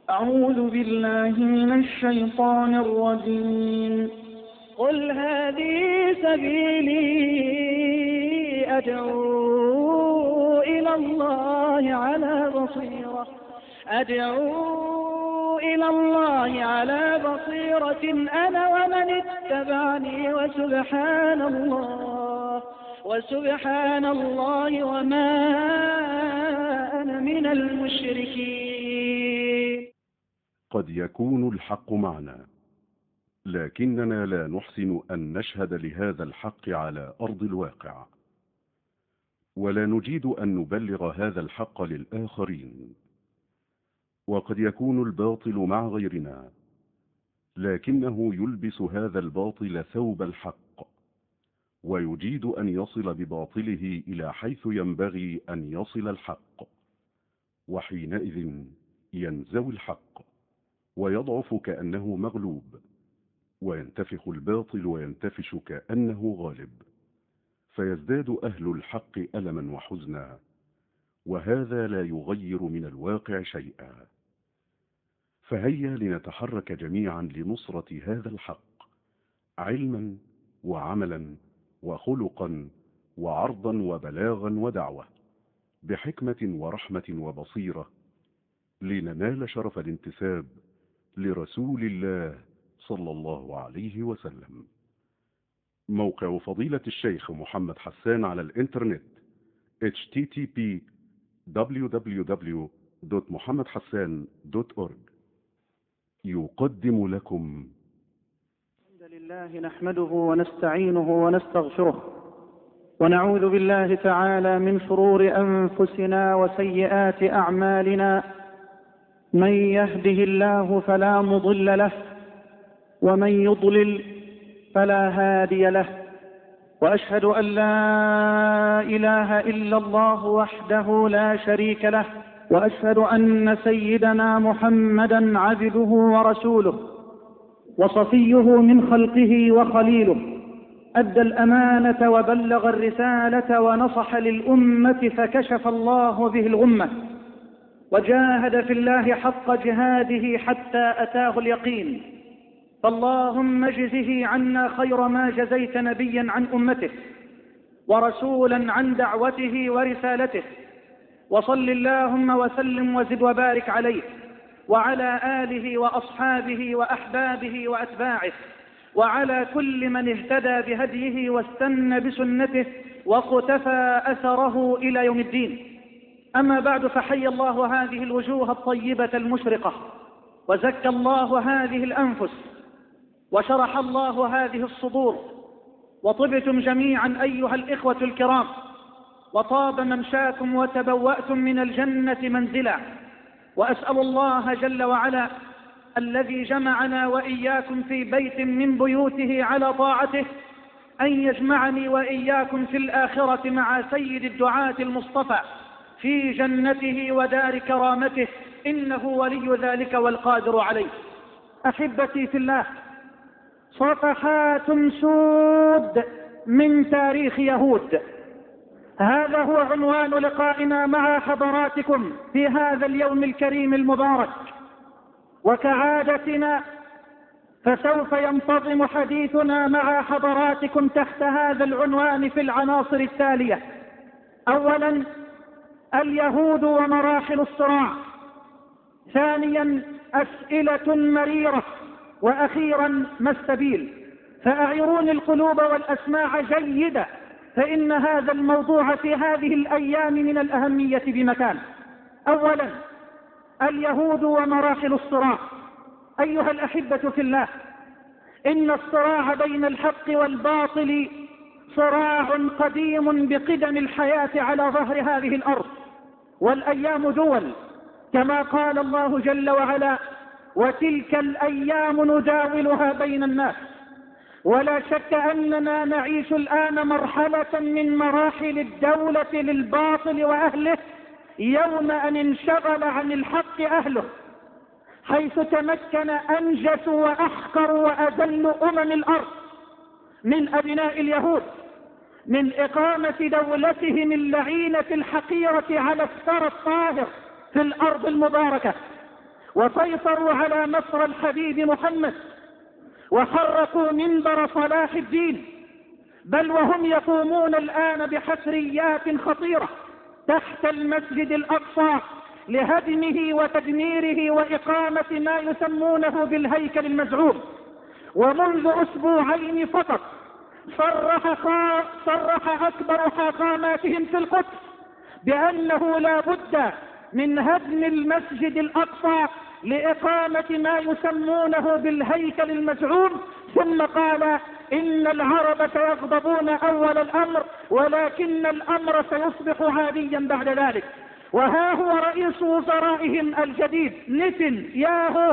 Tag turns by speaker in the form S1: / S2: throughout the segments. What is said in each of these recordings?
S1: أعوذ بالله من الشيطان الرجيم.
S2: قل هذه سبيلي أدعو إلى الله على بصيرة أنا ومن اتبعني وسبحان الله وما أنا من المشركين.
S3: قد يكون الحق معنا، لكننا لا نحسن أن نشهد لهذا الحق على أرض الواقع، ولا نجيد أن نبلغ هذا الحق للآخرين. وقد يكون الباطل مع غيرنا، لكنه يلبس هذا الباطل ثوب الحق، ويجيد أن يصل بباطله إلى حيث ينبغي أن يصل الحق، وحينئذ ينزوي الحق ويضعف كأنه مغلوب، وينتفخ الباطل وينتفش كأنه غالب، فيزداد أهل الحق ألما وحزنا، وهذا لا يغير من الواقع شيئا. فهيا لنتحرك جميعا لنصرة هذا الحق، علما وعملا وخلقا وعرضا وبلاغا ودعوة، بحكمة ورحمة وبصيرة، لننال شرف الانتساب لرسول الله صلى الله عليه وسلم. موقع فضيلة الشيخ محمد حسان على الإنترنت http://www.muhammadhassan.org يقدم لكم.
S2: الحمد لله نحمده ونستعينه ونستغفره، ونعوذ بالله تعالى من شرور أنفسنا وسيئات أعمالنا. من يهده الله فلا مضل له، ومن يضلل فلا هادي له. وأشهد أن لا إله إلا الله وحده لا شريك له، وأشهد أن سيدنا محمدا عبده ورسوله وصفيه من خلقه وخليله، أدى الأمانة وبلغ الرسالة ونصح للأمة، فكشف الله به الغمة، وجاهد في الله حق جهاده حتى أتاه اليقين. فاللهم اجزه عنا خير ما جزيت نبيا عن أمته، ورسولا عن دعوته ورسالته. وصل اللهم وسلم وزد وبارك عليه وعلى آله وأصحابه وأحبابه وأتباعه، وعلى كل من اهتدى بهديه واستنى بسنته وقتفى أثره إلى يوم الدين. أما بعد، فحي الله هذه الوجوه الطيبة المشرقة، وزكى الله هذه الأنفس، وشرح الله هذه الصدور، وطبتم جميعا أيها الإخوة الكرام، وطاب ممشاكم وتبوأتم من الجنة منزلا. وأسأل الله جل وعلا الذي جمعنا وإياكم في بيت من بيوته على طاعته أن يجمعني وإياكم في الآخرة مع سيد الدعاة المصطفى في جنته ودار كرامته، إنه ولي ذلك والقادر عليه. أحبتي في الله، صفحات سود من تاريخ يهود، هذا هو عنوان لقائنا مع حضراتكم في هذا اليوم الكريم المبارك. وكعادتنا فسوف ينتظم حديثنا مع حضراتكم تحت هذا العنوان في العناصر التالية: أولا، اليهود ومراحل الصراع. ثانيا، أسئلة مريرة. وأخيرا، ما السبيل؟ فأعيروني القلوب والأسماع جيدة، فإن هذا الموضوع في هذه الأيام من الأهمية بمكان. أولا، اليهود ومراحل الصراع. أيها الأحبة في الله، إن الصراع بين الحق والباطل صراع قديم بقدم الحياة على ظهر هذه الأرض، والأيام دول، كما قال الله جل وعلا: وتلك الأيام نداولها بين الناس. ولا شك أننا نعيش الآن مرحلة من مراحل الدولة للباطل وأهله، يوم أن انشغل عن الحق أهله، حيث تمكن أنجس وأحقر وأذل الأرض من أبناء اليهود من إقامة دولتهم اللعينة الحقيرة على الثرى الطاهر في الأرض المباركة، وسيطروا على مصر الحبيب محمد، وحرقوا منبر صلاح الدين، بل وهم يقومون الآن بحفريات خطيرة تحت المسجد الأقصى لهدمه وتدميره وإقامة ما يسمونه بالهيكل المزعوم. ومنذ أسبوعين فقط صرح أكبر حاخاماتهم في القدس بأنه لا بد من هدم المسجد الأقصى لإقامة ما يسمونه بالهيكل المزعوم، ثم قال إن العرب سيغضبون أول الأمر ولكن الأمر سيصبح عاديا بعد ذلك. وها هو رئيس وزرائهم الجديد نتنياهو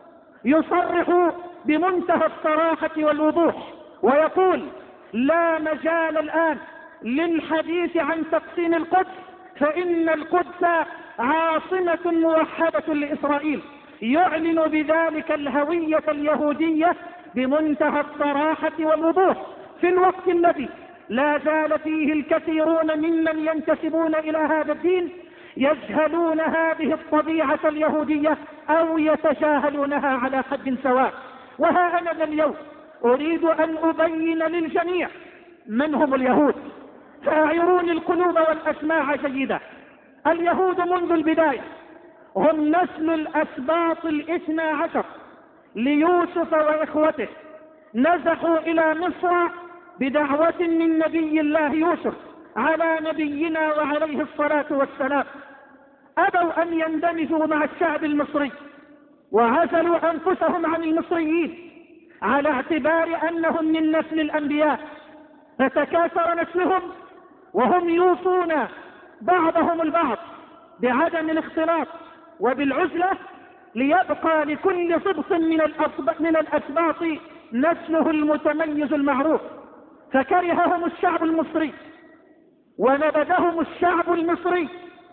S2: يصرح بمنتهى الصراحة والوضوح ويقول لا مجال الآن للحديث عن تقسيم القدس، فإن القدس عاصمة موحدة لإسرائيل. يعلن بذلك الهوية اليهودية بمنتهى الصراحة والوضوح في الوقت الذي لا زال فيه الكثيرون ممن ينتسبون إلى هذا الدين يجهلون هذه الطبيعة اليهودية أو يتجاهلونها على حد سواء. وها أنا اليوم أريد أن أبين للجميع من هم اليهود، فأعيروني القلوب والأسماع جيدا. اليهود منذ البداية هم نسل الأسباط 12 ليوسف وإخوته، نزحوا إلى مصر بدعوة من نبي الله يوسف على نبينا وعليه الصلاة والسلام. أبوا أن يندمجوا مع الشعب المصري وعزلوا أنفسهم عن المصريين على اعتبار أنهم من نسل الأنبياء، فتكاثر نسلهم وهم يوصون بعضهم البعض بعدم الاختلاط وبالعزلة ليبقى لكل صبط من الأسباط نسله المتميز المعروف. فكرههم الشعب المصري ونبذهم الشعب المصري،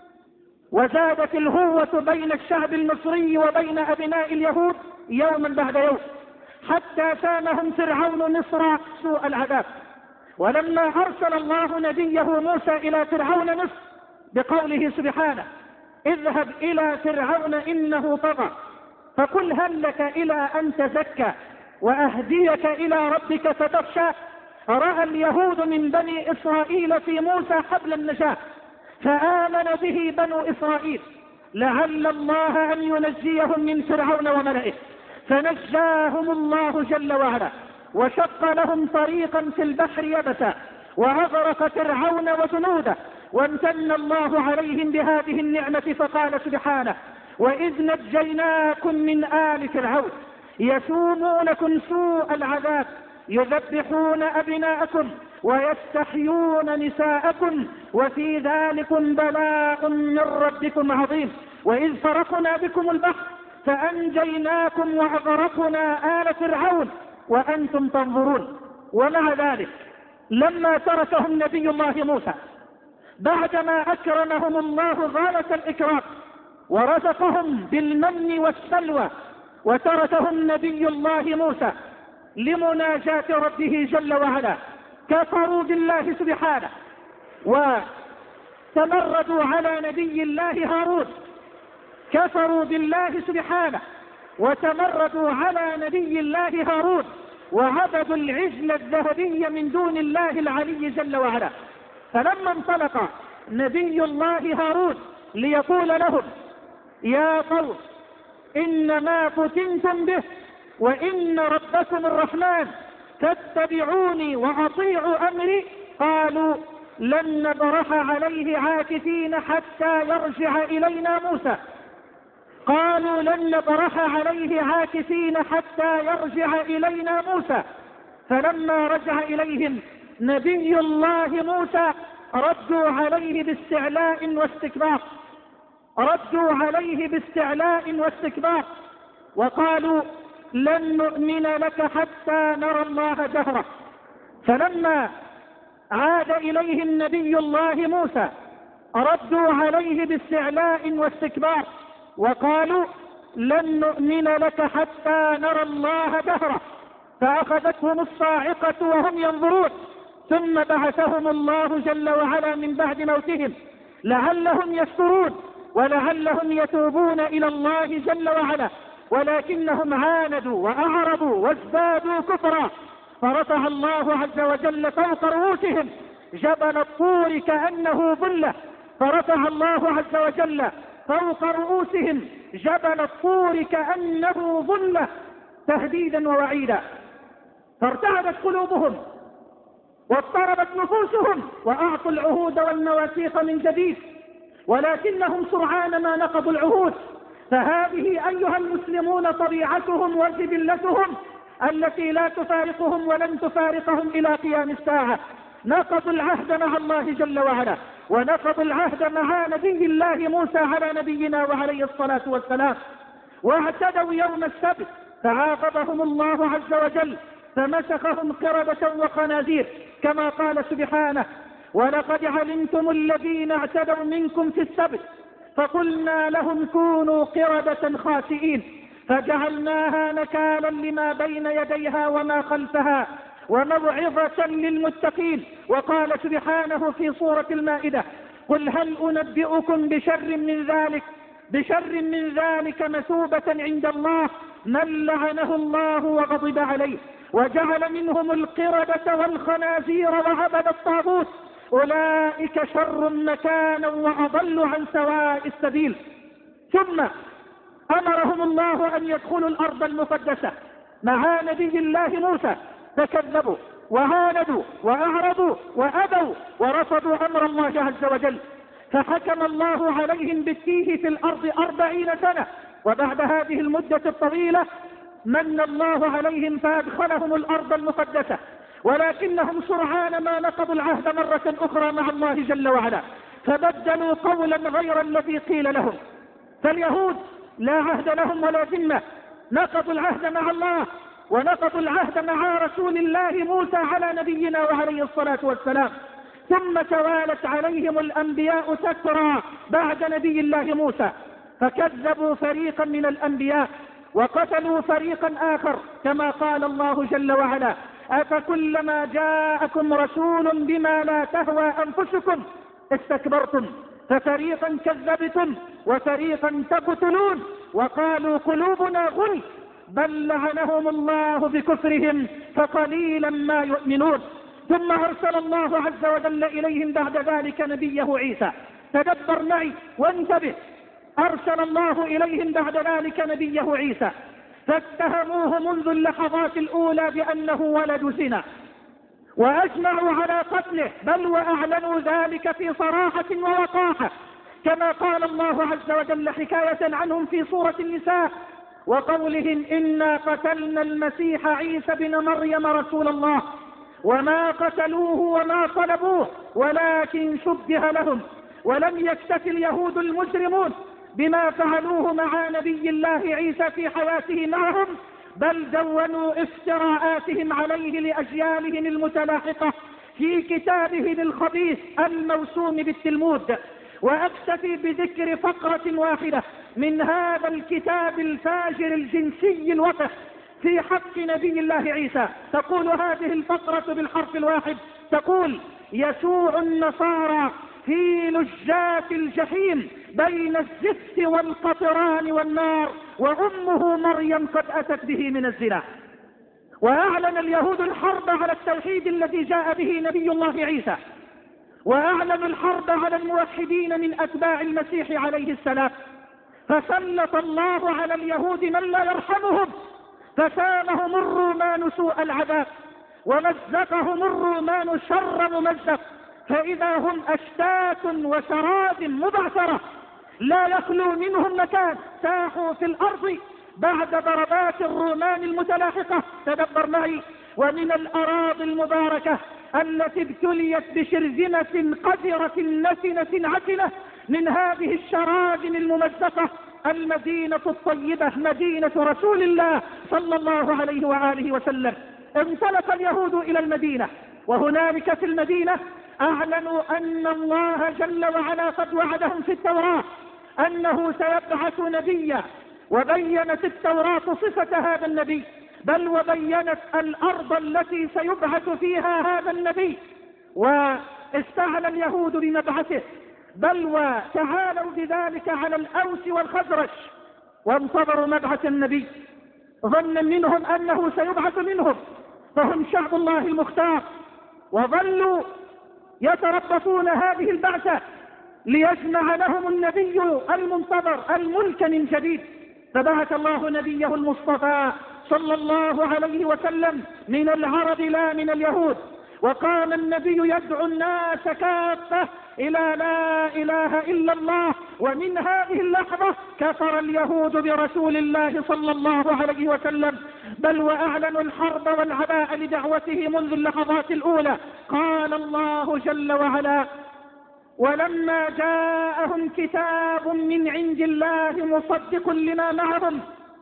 S2: وزادت الهوة بين الشعب المصري وبين أبناء اليهود يوما بعد يوم، حتى سامهم فرعون مصر سوء العذاب. ولما أرسل الله نبيه موسى إلى فرعون مصر بقوله سبحانه اذهب إلى فرعون إنه طغى فقل هل لك إلى أن تزكى وأهديك إلى ربك فتخشى، رأى اليهود من بني إسرائيل في موسى حبل النجاة فآمن به بنو إسرائيل لعل الله أن ينجيهم من فرعون وملئه، فنجاهم الله جل وعلا وشق لهم طريقا في البحر يبسا وأغرق فرعون وجنوده، وامتن الله عليهم بهذه النعمة فقال سبحانه وإذ نجيناكم من آل فرعون يسومونكم سوء العذاب يذبحون أبناءكم ويستحيون نساءكم وفي ذلكم بلاء من ربكم عظيم، وإذ فرقنا بكم البحر فأنجيناكم وأغرقنا آل فرعون وأنتم تنظرون. ومع ذلك لما تركهم نبي الله موسى بعدما أكرمهم الله غاية الإكرام ورزقهم بالمن والسلوى وتركهم نبي الله موسى لمناجاة ربه جل وعلا، كفروا بالله سبحانه وتمردوا على نبي الله هارون، كفروا بالله سبحانه وتمردوا على نبي الله هارون وعبدوا العجل الذهبي من دون الله العلي جل وعلا. فلما انطلق نبي الله هارون ليقول لهم يا قوم إن ما فتنتم به وإن ربكم الرحمن فاتبعوني وأطيعوا أمري، قالوا لن نبرح عليه عاكفين حتى يرجع إلينا موسى، قالوا لن نبرح عليه عاكفين حتى يرجع إلينا موسى. فلما رجع إليهم نبي الله موسى ردوا عليه باستعلاء واستكبار، ردوا عليه باستعلاء واستكبار وقالوا لن نؤمن لك حتى نرى الله جهرة. فلما عاد إليهم نبي الله موسى ردوا عليه باستعلاء واستكبار وقالوا لن نؤمن لك حتى نرى الله جهرة، فأخذتهم الصاعقة وهم ينظرون، ثم بعثهم الله جل وعلا من بعد موتهم لعلهم يشكرون ولعلهم يتوبون إلى الله جل وعلا، ولكنهم عاندوا وأعرضوا وازدادوا كفرا، فرفع الله عز وجل فوق رؤوسهم جبل الطور كأنه ظلة، فرفع الله عز وجل فوق رؤوسهم جبل الطور كأنه ظلة تهديدا ووعيدا، فارتعبت قلوبهم واضطربت نفوسهم وأعطوا العهود والمواثيق من جديد، ولكنهم سرعان ما نقضوا العهود. فهذه أيها المسلمون طبيعتهم وجبلتهم التي لا تفارقهم ولن تفارقهم إلى قيام الساعة. نقضوا العهد مع الله جل وعلا، ونقضوا العهد مع نبي الله موسى على نبينا وعليه الصلاة والسلام، واعتدوا يوم السبت فعاقبهم الله عز وجل فمسخهم قردة وخنازير، كما قال سبحانه: ولقد علمتم الذين اعتدوا منكم في السبت فقلنا لهم كونوا قردة خاسئين فجعلناها نكالا لما بين يديها وما خلفها وموعظة للمتقين. وقال سبحانه في سورة المائدة: قل هل أنبئكم بشر من ذلك مثوبة عند الله من لعنه الله وغضب عليه وجعل منهم القردة والخنازير وعبد الطاغوت أولئك شر مكانا وأضل عن سواء السبيل. ثم أمرهم الله أن يدخلوا الأرض المقدسة مع نبي الله موسى، فكذبوا وعاندوا وأعرضوا وأبوا ورفضوا أمر الله عز وجل، فحكم الله عليهم بالتيه في الأرض 40 سنة. وبعد هذه المدة الطويلة من الله عليهم فأدخلهم الأرض المقدسة، ولكنهم سرعان ما نقضوا العهد مرة أخرى مع الله جل وعلا، فبدلوا قولا غير الذي قيل لهم. فاليهود لا عهد لهم ولا ذمة، نقضوا العهد مع الله ونقضوا العهد مع رسول الله موسى على نبينا وعليه الصلاة والسلام. ثم توالت عليهم الأنبياء تترى بعد نبي الله موسى، فكذبوا فريقا من الأنبياء وقتلوا فريقا آخر، كما قال الله جل وعلا: أفكلما جاءكم رسول بما لا تهوى أنفسكم استكبرتم ففريقا كذبتم وفريقا تقتلون وقالوا قلوبنا غلف بل لعنهم الله بكفرهم فقليلا ما يؤمنون. ثم أرسل الله عز وجل إليهم بعد ذلك نبيه عيسى. تدبر معي وانتبه، أرسل الله إليهم بعد ذلك نبيه عيسى، فاتهموه منذ اللحظات الأولى بأنه ولد زنا، وأجمعوا على قتله، بل وأعلنوا ذلك في صراحة ووقاحة، كما قال الله عز وجل حكاية عنهم في سورة النساء: وقولهم إنا قتلنا المسيح عيسى بن مريم رسول الله وما قتلوه وما صلبوه ولكن شبه لهم. ولم يكتف اليهود المجرمون بما فعلوه مع نبي الله عيسى في حياته معهم، بل دونوا افتراءاتهم عليه لأجيالهم المتلاحقة في كتابهم الخبيث الموسوم بالتلمود. وأكتفي بذكر فقرة واحدة من هذا الكتاب الفاجر الجنسي الوقح في حق نبي الله عيسى. تقول هذه الفقرة بالحرف الواحد، تقول: يسوع النصارى في لجات الجحيم بين الزفت والقطران والنار وأمه مريم قد أتت به من الزنا. وأعلن اليهود الحرب على التوحيد الذي جاء به نبي الله عيسى، وأعلنوا الحرب على الموحدين من أتباع المسيح عليه السلام، فسلط الله على اليهود من لا يرحمهم، فسامهم الرومان سوء العذاب ومزقهم الرومان شر ممزق، فإذا هم أشتات وشراد مبعثرة لا يخلو منهم مكان، ساحوا في الأرض بعد ضربات الرومان المتلاحقة. تدبر معي: ومن الأراضي المباركة التي ابتليت بشرذمة قذرة نتنة عتنة من هذه الشراذم الممزقة المدينة الطيبة، مدينة رسول الله صلى الله عليه وآله وسلم. انطلق اليهود إلى المدينة، وهنالك في المدينة أعلنوا أن الله جل وعلا قد وعدهم في التوراة أنه سيبعث نبيا، وبينت التوراة صفة هذا النبي، بل وبينت الأرض التي سيبعث فيها هذا النبي. واستعلى اليهود بمبعثه، بل وتعالوا بذلك على الأوس والخزرج وانتظروا مبعث النبي ظنا منهم أنه سيبعث منهم، فهم شعب الله المختار، وظلوا يتربصون هذه البعثة ليجمع لهم النبي المنتظر الملك من جديد. فبعث الله نبيه المصطفى صلى الله عليه وسلم من العرب لا من اليهود، وقام النبي يدعو الناس كافة إلى لا إله إلا الله. ومن هذه اللحظة كفر اليهود برسول الله صلى الله عليه وسلم، بل وأعلنوا الحرب والعداء لدعوته منذ اللحظات الأولى. قال الله جل وعلا: ولما جاءهم كتاب من عند الله مصدق لما معهم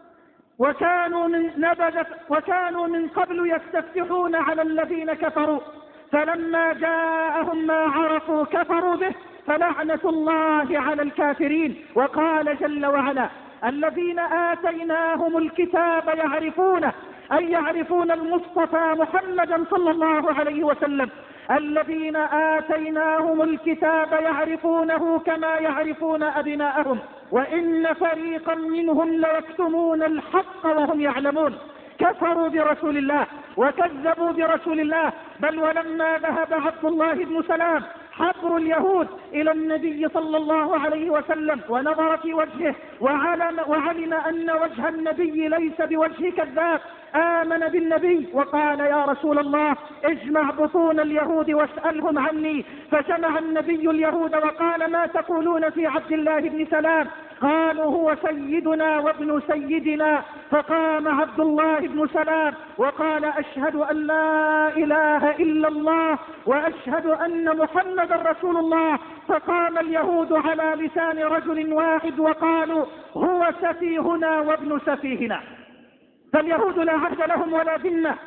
S2: وكانوا من قبل يستفتحون على الذين كفروا فلما جاءهم ما عرفوا كفروا به فلعنة الله على الكافرين. وقال جل وعلا: الذين آتيناهم الكتاب يعرفونه، أي يعرفون المصطفى محمدا صلى الله عليه وسلم. الذين آتيناهم الكتاب يعرفونه كما يعرفون أبناءهم وإن فريقا منهم ليكتمون الحق وهم يعلمون. كفروا برسول الله وكذبوا برسول الله. بل ولما ذهب عبد الله بن سلام حبر اليهود إلى النبي صلى الله عليه وسلم ونظر في وجهه وعلم أن وجه النبي ليس بوجه كذاب، آمن بالنبي وقال: يا رسول الله اجمع بطون اليهود واسألهم عني. فجمع النبي اليهود وقال: ما تقولون في عبد الله بن سلام؟ قالوا: هو سيدنا وابن سيدنا. فقام عبد الله بن سلام وقال: أشهد أن لا إله إلا الله وأشهد أن محمد رسول الله. فقام اليهود على لسان رجل واحد وقالوا: هو سفيهنا وابن سفيهنا. فاليهود لا عهد لهم ولا ذمة،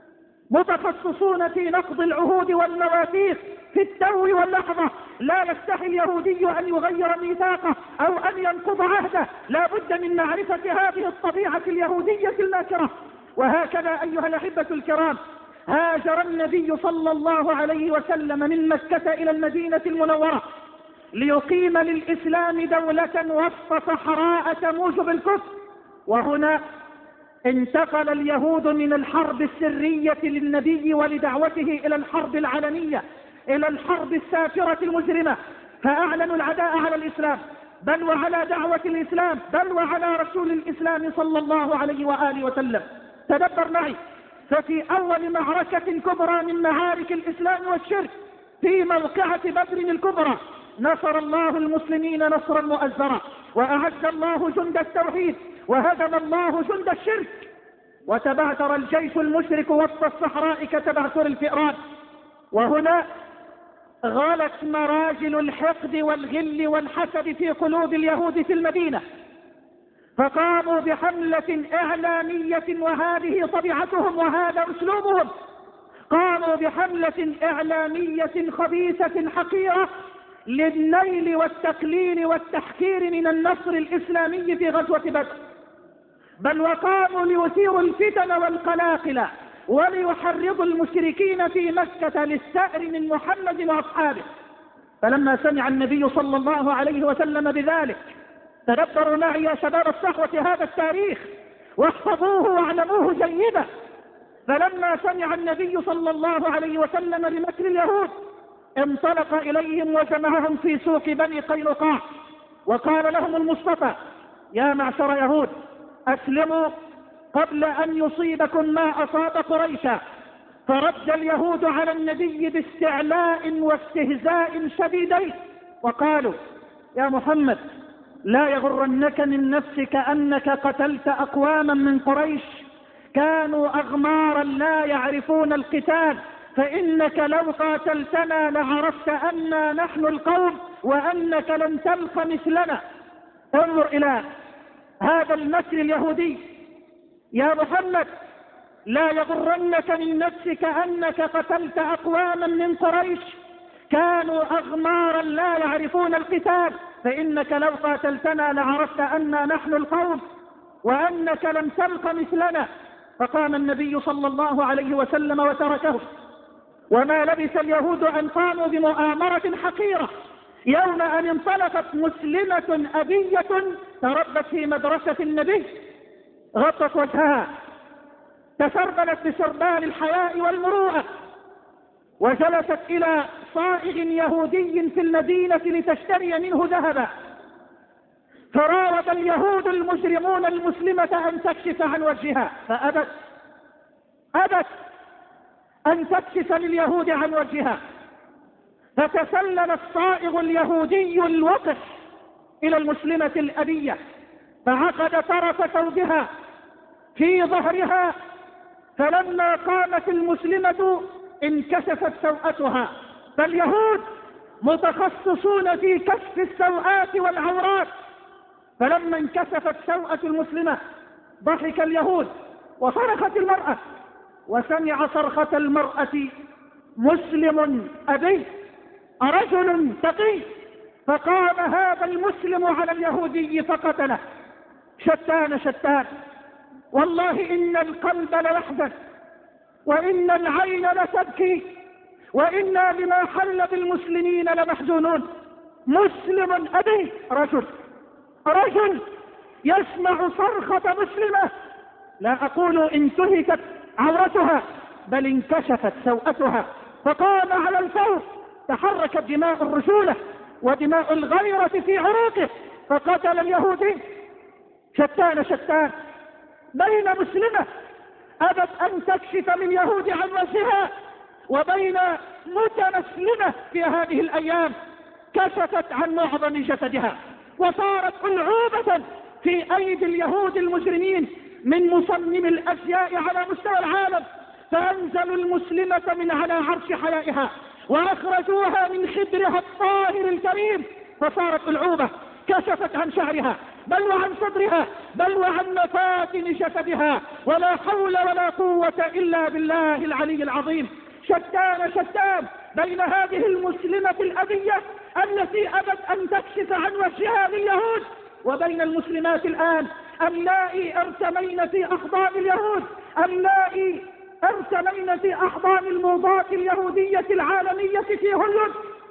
S2: متخصصون في نقض العهود والمواثيق في التو واللحظة. لا يستحي اليهودي أن يغير ميثاقه أو أن ينقض عهده، لا بد من معرفة هذه الطبيعة اليهودية الماكرة. وهكذا أيها الأحبة الكرام هاجر النبي صلى الله عليه وسلم من مكة إلى المدينة المنورة ليقيم للإسلام دولة وسط صحراء تموج بالكفر. وهنا انتقل اليهود من الحرب السرية للنبي ولدعوته إلى الحرب العلنية، إلى الحرب السافرة المجرمة، فأعلنوا العداء على الإسلام بل وعلى دعوة الإسلام بل وعلى رسول الإسلام صلى الله عليه وآله وسلم. تدبر معي، ففي أول معركة كبرى من معارك الإسلام والشرك في موقعة بدر الكبرى نصر الله المسلمين نصرا مؤزرا، وأعز الله جند التوحيد وهزم الله جند الشرك، وتبعثر الجيش المشرك وسط الصحراء كتبعثر الفئران. وهنا غلت مراجل الحقد والغل والحسد في قلوب اليهود في المدينة، فقاموا بحملة إعلامية، وهذه طبيعتهم وهذا أسلوبهم. قاموا بحملة إعلامية خبيثة حقيرة للنيل والتقليل والتحكير من النصر الإسلامي في غزوة بدر، بل وقاموا ليثيروا الفتن والقلاقل وليحرضوا المشركين في مكة للثأر من محمد وأصحابه. فلما سمع النبي صلى الله عليه وسلم بذلك، تدبروا معي يا شباب الصحوة هذا التاريخ واحفظوه واعلموه جيدا. فلما سمع النبي صلى الله عليه وسلم بمكر اليهود انطلق إليهم وجمعهم في سوق بني قينقاع، وقال لهم المصطفى: يا معشر يهود، أسلموا قبل أن يصيبكم ما أصاب قريشا. فرد اليهود على النبي باستعلاء واستهزاء شديدين وقالوا: يا محمد، لا يغرنك من نفسك أنك قتلت أقواما من قريش كانوا أغمارا لا يعرفون القتال، فإنك لو قاتلتنا لعرفت أننا نحن القوم وأنك لن تلق مثلنا. انظر إلى هذا المكر اليهودي: يا محمد، لا يغرنك من نفسك أنك قتلت أقواما من قريش كانوا أغمارا لا يعرفون القتال، فإنك لو قاتلتنا لعرفت أننا نحن القوم وأنك لن تلق مثلنا. فقام النبي صلى الله عليه وسلم وتركه. وما لبث اليهود أن قاموا بمؤامرة حقيرة يوم أن انطلقت مسلمة أبية تربت في مدرسة النبي، غطت وجهها، تسربلت بسربال الحياء والمروءة، وجلست إلى صائغ يهودي في المدينة لتشتري منه ذهبا، فراود اليهود المجرمون المسلمة أن تكشف عن وجهها، فأبت أن تكشف لليهود عن وجهها، فتسلل الصائغ اليهودي الوقح إلى المسلمة الأبية، فعقد طرف ثوبها في ظهرها، فلما قامت المسلمة انكشفت سوءتها. فاليهود متخصصون في كشف السوءات والعورات، فلما انكشفت سوءة المسلمة ضحك اليهود وصرخت المرأة، وسمع صرخة المرأة مسلم أبي رجل تقي، فقام هذا المسلم على اليهودي فقتله. شتان والله إن القلب ليحزن، وإن العين لتبكي، وإنا لما حل بالمسلمين لمحزونون. مسلم أبي رجل يسمع صرخة مسلمة، لا أقول انتهكت عورتها بل انكشفت سوءتها، فقام على الفور، تحركت دماء الرجولة ودماء الغيرة في عروقه فقتل اليهودي. شتان بين مسلمة أبت أن تكشف من يهود عن وجهها، وبين متمسلمة في هذه الأيام كشفت عن معظم جسدها، وصارت ألعوبة في أيدي اليهود المجرمين من مصمم الأزياء على مستوى العالم، فأنزلوا المسلمة من على عرش حيائها وأخرجوها من خدرها الطاهر الكريم، فصارت ألعوبة، كشفت عن شعرها بل وعن صدرها بل وعن مفاتن جسدها، ولا حول ولا قوة إلا بالله العلي العظيم. شتان بين هذه المسلمة الأبية التي أبت أن تكشف عن وجهها لليهود، وبين المسلمات الآن اللائي ارتمين في أحضان اليهود، اللائي ارتمين في أحضان الموضات اليهودية العالمية في هوليوود.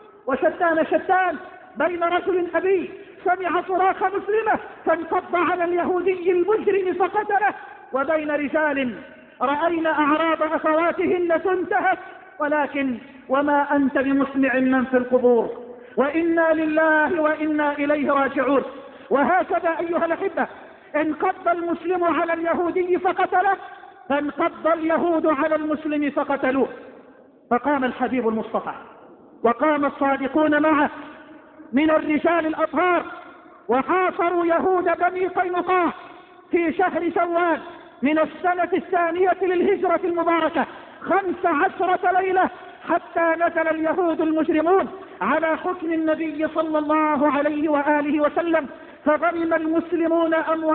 S2: وشتان بين رجل أبي سمع صراخ مسلمة فانقض على اليهودي المجرم فقتله، وبين رجال رأينا أعراض أخواتهن تنتهك، ولكن وما أنت بمسمع من في القبور، وإنا لله وإنا إليه راجعون. وهكذا أيها الأحبة انقض المسلم على اليهودي فقتله، فانقض اليهود على المسلم فقتلوه. فقام الحبيب المصطفى وقام الصادقون معه من الرجال الأطهار، وحاصروا يهود بني قينقاع في شهر شوال من السنة الثانية للهجرة المباركة 15 ليلة، حتى نزل اليهود المجرمون على حكم النبي صلى الله عليه وآله وسلم، فغنم المسلمون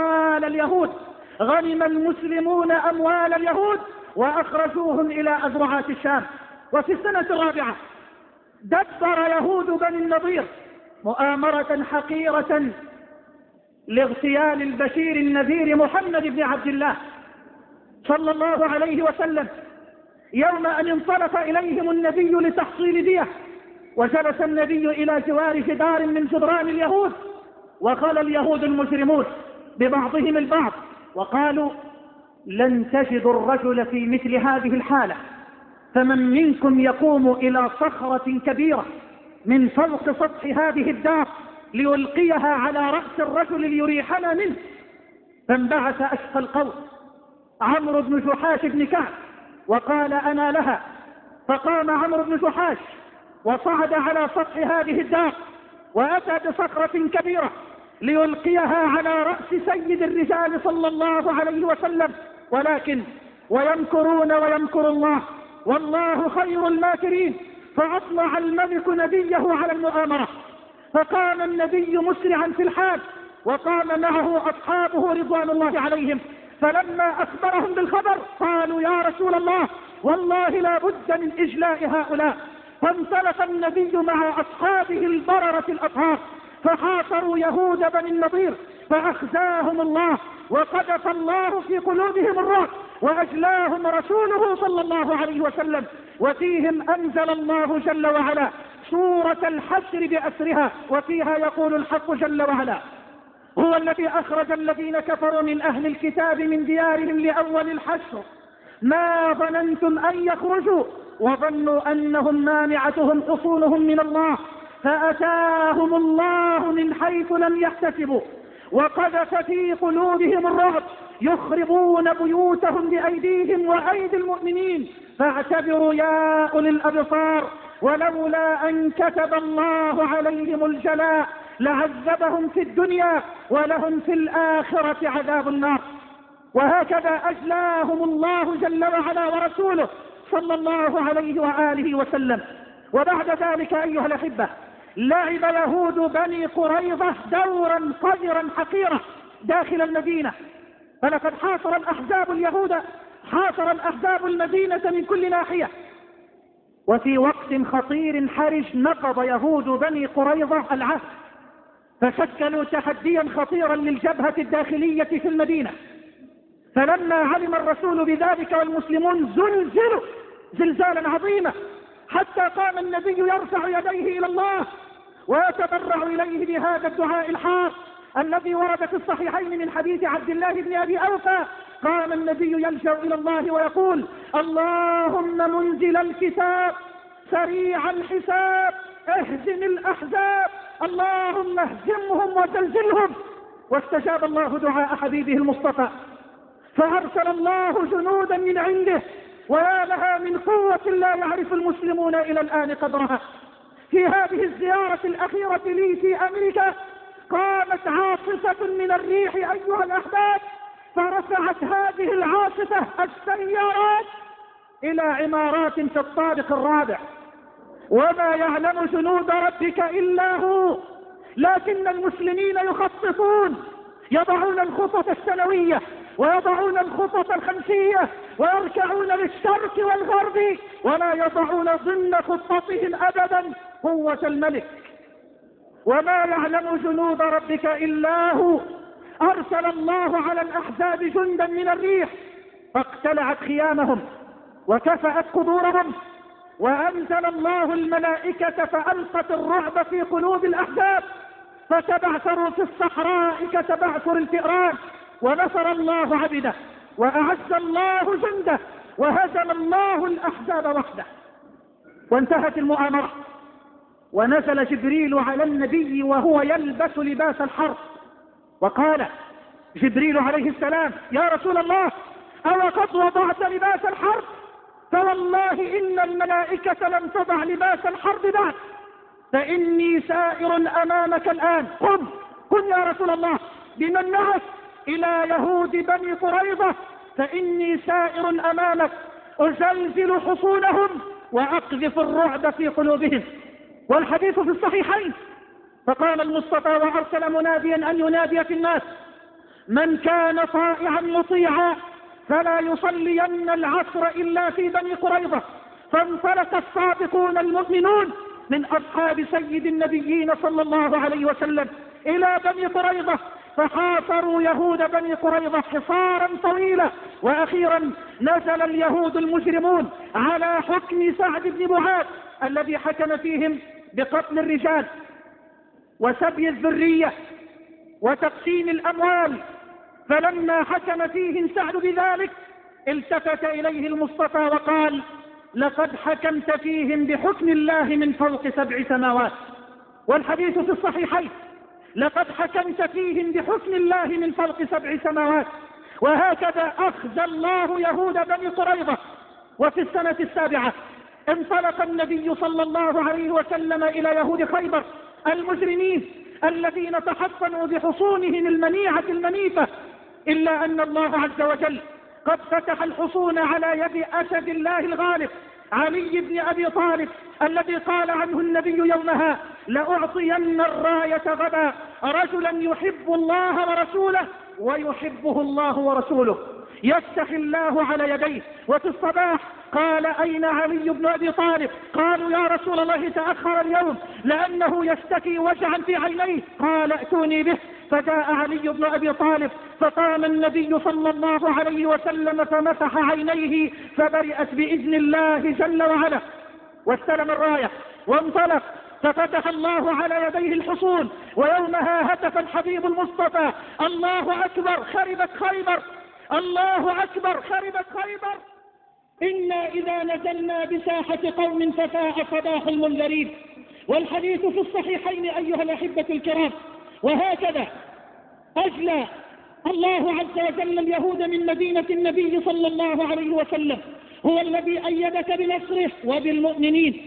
S2: أموال اليهود وأخرجوهم إلى أذرعات الشام. وفي السنة الرابعة دبر يهود بني النضير مؤامرة حقيرة لاغتيال البشير النذير محمد بن عبد الله صلى الله عليه وسلم، يوم أن انطلق إليهم النبي لتحصيل دية، وجلس النبي إلى جوار جدار من جدران اليهود، وقال اليهود المجرمون ببعضهم البعض وقالوا: لن تجدوا الرجل في مثل هذه الحالة، فمن منكم يقوم إلى صخرة كبيرة من فوق سطح هذه الدار ليلقيها على رأس الرجل ليريحنا منه. فانبعث أشقى القوم عمرو بن جحاش بن كعب وقال: أنا لها. فقام عمرو بن جحاش وصعد على سطح هذه الدار وأتى بصخرة كبيرة ليلقيها على رأس سيد الرجال صلى الله عليه وسلم، ولكن ويمكرون ويمكر الله والله خير الماكرين. فأطلع الملك نبيه على المؤامرة، فقام النبي مسرعا في الحال وقام معه أصحابه رضوان الله عليهم، فلما أخبرهم بالخبر قالوا: يا رسول الله والله لا بد من إجلاء هؤلاء. فانطلق النبي مع أصحابه البررة الأطهار فحاصروا يهود بني النضير فأخزاهم الله وقذف الله في قلوبهم الرعب وأجلاهم رسوله صلى الله عليه وسلم، وفيهم أنزل الله جل وعلا: سورة الحشر بأسرها، وفيها يقول الحق جل وعلا: هو الذي أخرج الذين كفروا من أهل الكتاب من ديارهم لأول الحشر ما ظننتم أن يخرجوا وظنوا أنهم مانعتهم حصونهم من الله فأتاهم الله من حيث لم يحتسبوا وقذف في قلوبهم الرعب يخربون بيوتهم بأيديهم وأيدي المؤمنين فاعتبروا يا أولي الأبصار ولولا أن كتب الله عليهم الجلاء لعذبهم في الدنيا ولهم في الآخرة عذاب النار. وهكذا أجلاهم الله جل وعلا ورسوله صلى الله عليه وآله وسلم. وبعد ذلك أيها الأحبة، لعب يهود بني قريظة دورا قذرا حقيرا داخل المدينة، فلقد حاصر الأحزاب اليهود، حاصر الأحزاب المدينة من كل ناحية. وفي وقت خطير حرج نقض يهود بني قريظة العهد، فشكلوا تحديا خطيرا للجبهة الداخلية في المدينة. فلما علم الرسول بذلك والمسلمون زلزلوا زلزالا عظيما، حتى قام النبي يرفع يديه إلى الله ويتضرع إليه بهذا الدعاء الحار الذي ورد في الصحيحين من حديث عبد الله بن أبي أوفى. قام النبي يلجأ إلى الله ويقول: اللهم منزل الكتاب سريع الحساب اهزم الأحزاب اللهم اهزمهم وزلزلهم. واستجاب الله دعاء حبيبه المصطفى، فأرسل الله جنودا من عنده، ويا لها من قوة لا يعرف المسلمون إلى الآن قدرها. في هذه الزيارة الأخيرة لي في أمريكا قامت عاصفة من الريح أيها الأحباب، فرفعت هذه العاصفة السيارات إلى عمارات في الطابق الرابع، وما يعلم جنود ربك إلا هو. لكن المسلمين يخططون، يضعون الخطط السنوية ويضعون الخطط الخمسية ويركعون للشرق والغرب، ولا يضعون ضمن خطتهم أبدا قوة الملك. وما يعلم جنود ربك إلا هو. أرسل الله على الأحزاب جندا من الريح فاقتلعت خيامهم وكفأت قدورهم، وأنزل الله الملائكة فألقت الرعب في قلوب الأحزاب فتبعثروا في الصحراء كتبعثر الفئران. ونصر الله عبده وأعز الله جنده وهزم الله الأحزاب وحده. وانتهت المؤامرة، ونزل جبريل على النبي وهو يلبس لباس الحرب، وقال جبريل عليه السلام: يا رسول الله، أو قد وضعت لباس الحرب؟ فوالله إن الملائكة لم تضع لباس الحرب بعد، فإني سائر أمامك الآن. قم يا رسول الله بمن معك إلى يهود بني قريظة، فإني سائر أمامك أزلزل حصونهم وأقذف الرعب في قلوبهم. والحديث في الصحيحين. فقال المصطفى وأرسل مناديا أن ينادي في الناس: من كان طائعا مطيعا فلا يصلين العصر إلا في بني قريظة. فانطلق السابقون المؤمنون من أصحاب سيد النبيين صلى الله عليه وسلم إلى بني قريظة، فحاصروا يهود بني قريظة حصارا طويلا. وأخيرا نزل اليهود المجرمون على حكم سعد بن معاذ الذي حكم فيهم بقتل الرجال وسبي الذرية وتقسيم الأموال. فلما حكم فيهم سعد بذلك التفت إليه المصطفى وقال: لقد حكمت فيهم بحكم الله من فوق 7 سماوات. والحديث في الصحيحين: لقد حكمت فيهم بحكم الله من فوق 7 سماوات. وهكذا أخزى الله يهود بني قريظة. وفي السنة 7 انطلق النبي صلى الله عليه وسلم إلى يهود خيبر المجرمين الذين تحصنوا بحصونهم المنيعة المنيفة، إلا أن الله عز وجل قد فتح الحصون على يد أسد الله الغالب علي بن أبي طالب الذي قال عنه النبي يومها: لأعطين الراية غدا رجلا يحب الله ورسوله ويحبه الله ورسوله، يفتح الله على يديه. وفي الصباح قال: أين علي بن أبي طالب؟ قالوا: يا رسول الله تأخر اليوم لأنه يشتكي وجعا في عينيه. قال: ائتوني به. فجاء علي بن أبي طالب فقام النبي صلى الله عليه وسلم فمسح عينيه فبرئت بإذن الله جل وعلا، واستلم الراية وانطلق ففتح الله على يديه الحصون، ويومها هتف الحبيب المصطفى: الله أكبر خربت خيبر، الله أكبر خربت خيبر. إنا إذا نزلنا بساحة قوم فساء صباح المنذرين. والحديث في الصحيحين أيها الأحبة الكرام. وهكذا أجلى الله عز وجل اليهود من مدينة النبي صلى الله عليه وسلم، هو الذي أيدك بنصره وبالمؤمنين.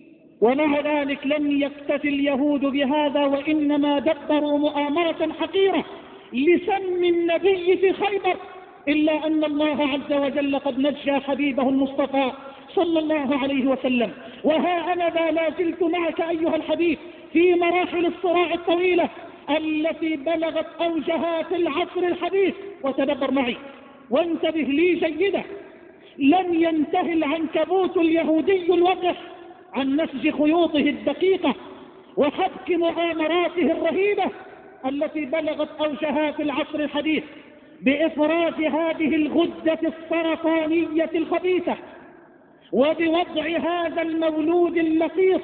S2: ومع ذلك لم يكتف اليهود بهذا، وإنما دبروا مؤامرة حقيرة لسم النبي في خيبر، إلا أن الله عز وجل قد نجى حبيبه المصطفى صلى الله عليه وسلم. وها أنا ذا لا زلت معك أيها الحبيب في مراحل الصراع الطويلة التي بلغت أوجها في العصر الحديث. وتدبر معي وانتبه لي جيدا، لن ينتهي العنكبوت اليهودي الوقح عن نسج خيوطه الدقيقة وحبك مؤامراته الرهيبة التي بلغت أوجها في العصر الحديث بإفراز هذه الغدة السرطانية الخبيثة، وبوضع هذا المولود اللطيف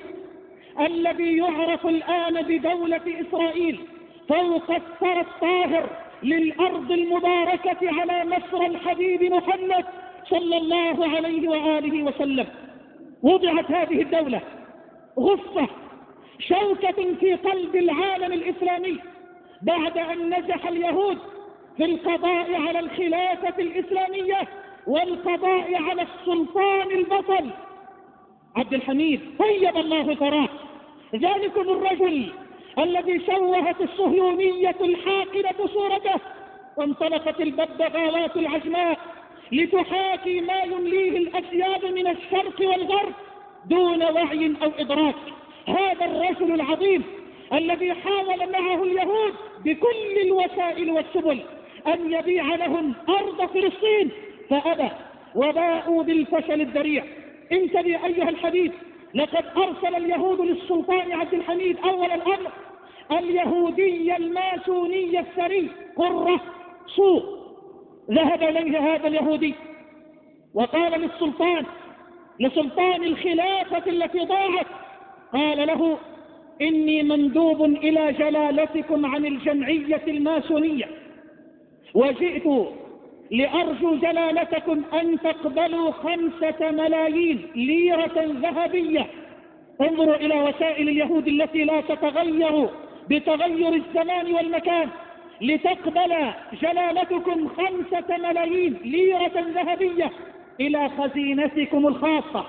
S2: الذي يعرف الآن بدولة إسرائيل فوق الثرى الطاهر للأرض المباركة على مصر الحبيب محمد صلى الله عليه وآله وسلم. وضعت هذه الدولة غصة شوكة في قلب العالم الإسلامي بعد أن نجح اليهود في القضاء على الخلافة الإسلامية والقضاء على السلطان البطل عبد الحميد طيب الله ثراه، ذلكم الرجل الذي شوهت الصهيونية الحاقدة صورته، وانطلقت الببغاوات العجماء لتحاكي ما يمليه الأسياد من الشرق والغرب دون وعي أو إدراك. هذا الرجل العظيم الذي حاول معه اليهود بكل الوسائل والسبل أن يبيع لهم أرض فلسطين فأبى، وباءوا بالفشل الذريع. انتبه أيها الحبيب، لقد أرسل اليهود للسلطان عبد الحميد أول الأمر اليهودي الماسوني الثري قرة صوغ. ذهب إليه هذا اليهودي وقال لسلطان الخلافة التي ضاعت، قال له: إني مندوب إلى جلالتكم عن الجمعية الماسونية، وجئت لأرجو جلالتكم أن تقبلوا 5 ملايين ليرة ذهبية. انظروا إلى وسائل اليهود التي لا تتغير بتغير الزمان والمكان. لتقبل جلالتكم 5 ملايين ليرة ذهبية إلى خزينتكم الخاصة،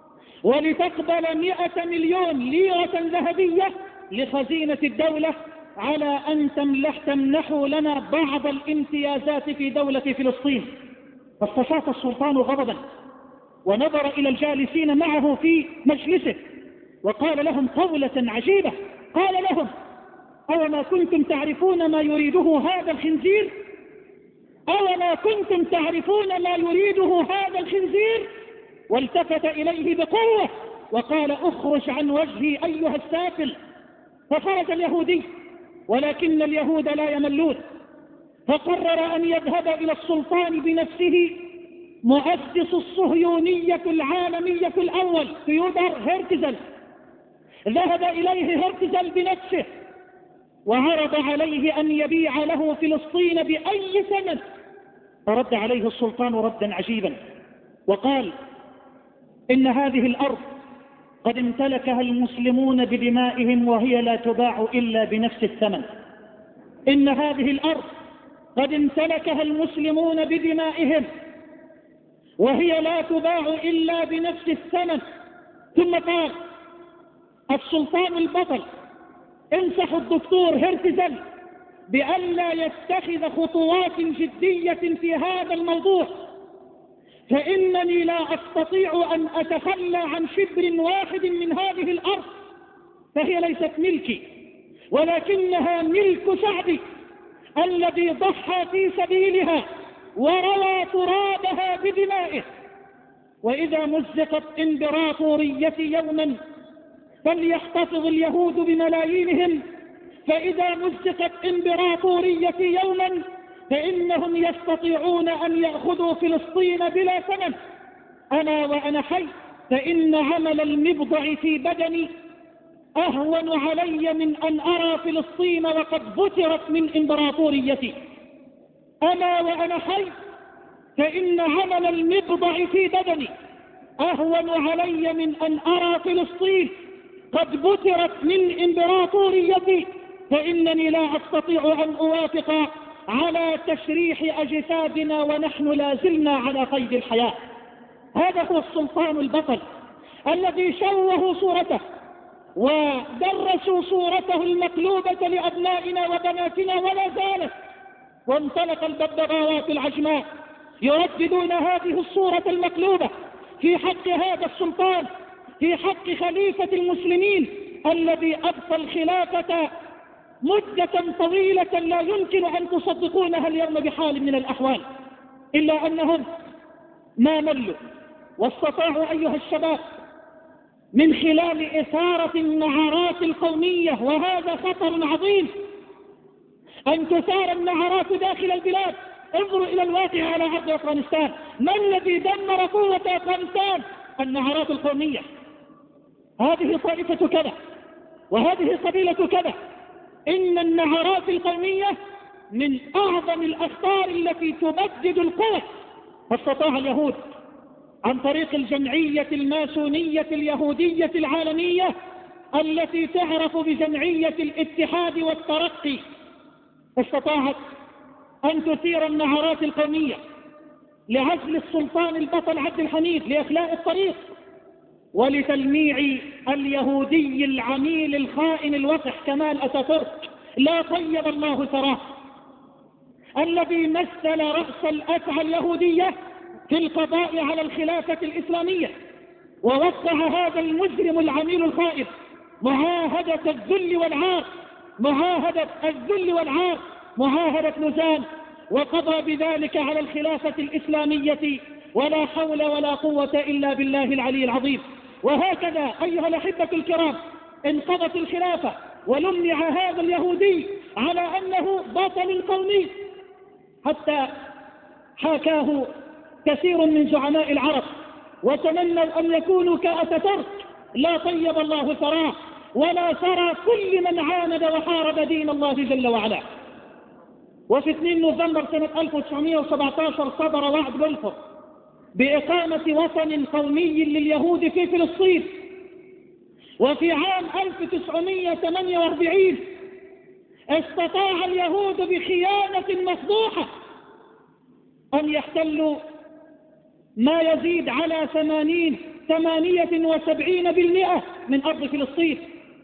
S2: ولتقبل 100 مليون ليرة ذهبية لخزينة الدولة على أن تمنحوا لنا بعض الامتيازات في دولة فلسطين. فاستشاط السلطان غضبا ونظر إلى الجالسين معه في مجلسه وقال لهم قولة عجيبة، قال لهم: أوما كنتم تعرفون ما يريده هذا الخنزير؟ أوما كنتم تعرفون ما يريده هذا الخنزير؟ والتفت إليه بقوة وقال: اخرج عن وجهي أيها السافل. فخرج اليهودي، ولكن اليهود لا يملون، فقرر أن يذهب إلى السلطان بنفسه مؤسس الصهيونية العالمية الأول ثيودر هرتزل. ذهب إليه هرتزل بنفسه وعرض عليه أن يبيع له فلسطين بأي ثمن، فرد عليه السلطان ردا عجيبا وقال: إن هذه الأرض قد امتلكها المسلمون بدمائهم وهي لا تباع إلا بنفس الثمن. إن هذه الأرض قد امتلكها المسلمون بدمائهم وهي لا تباع إلا بنفس الثمن. ثم قال السلطان البطل: انصح الدكتور هرتزل بأن لا يتخذ خطوات جدية في هذا الموضوع، فإنني لا أستطيع أن أتخلى عن شبر واحد من هذه الأرض، فهي ليست ملكي ولكنها ملك شعبي الذي ضحى في سبيلها وروى ترابها بدمائه. وإذا مزقت إمبراطوريتي يوما فليحتفظ اليهود بملايينهم، فإذا مزقت إمبراطوريتي يوما فإنهم يستطيعون أن يأخذوا فلسطين بلا ثمن. أنا وأنا حي فإن عمل المبضع في بدني أهون علي من أن أرى فلسطين وقد بترت من إمبراطوريتي. أنا وأنا حي فإن عمل المبضع في بدني أهون علي من أن أرى فلسطين قد بترت من إمبراطوريتي، فإنني لا أستطيع أن أوافق على تشريح أجسادنا ونحن لا زلنا على قيد الحياة. هذا هو السلطان البطل الذي شوهوا صورته ودرسوا صورته المقلوبة لأبنائنا وبناتنا ولا زالت، وانطلق الببغاوات العجماء يرددون هذه الصورة المقلوبة في حق هذا السلطان، في حق خليفة المسلمين الذي أبقى الخلافة مدة طويلة لا يمكن أن تصدقونها اليوم بحال من الأحوال، إلا أنهم ما ملوا واستطاعوا أيها الشباب من خلال إثارة النعرات القومية، وهذا خطر عظيم أن تثار النعرات داخل البلاد. انظروا إلى الواقع على أرض أفغانستان، ما الذي دمر قوة أفغانستان؟ النعرات القومية. هذه طائفة كذا وهذه قبيلة كذا. إن النعرات القومية من أعظم الأخطار التي تبدد القوة. فاستطاع اليهود عن طريق الجمعية الماسونية اليهودية العالمية التي تعرف بجمعية الاتحاد والترقي، استطاعت أن تثير النعرات القومية لعزل السلطان البطل عبد الحميد، لإخلاء الطريق ولتلميع اليهودي العميل الخائن الوقح كمال أتاتورك لا طيب الله ثراه، الذي مثل رأس الأسعى اليهودية في القضاء على الخلافة الإسلامية، ووقع هذا المجرم العميل الخائن معاهدة الذل والعار، معاهدة الذل والعار، معاهدة لوزان، وقضى بذلك على الخلافة الإسلامية، ولا حول ولا قوة إلا بالله العلي العظيم. وهكذا أيها الأحبة الكرام انقضت الخلافة ولمع هذا اليهودي على أنه بطل قومي، حتى حاكاه كثير من زعماء العرب وتمنوا أن يكونوا كأتاتورك لا طيب الله ثراه ولا ثرى كل من عاند وحارب دين الله جل وعلا. وفي 2 نوفمبر سنة 1917 صدر وعد بلفور بإقامة وطن قومي لليهود في فلسطين. وفي عام 1948 استطاع اليهود بخيانة مفضوحة أن يحتلوا ما يزيد على 78% من أرض فلسطين،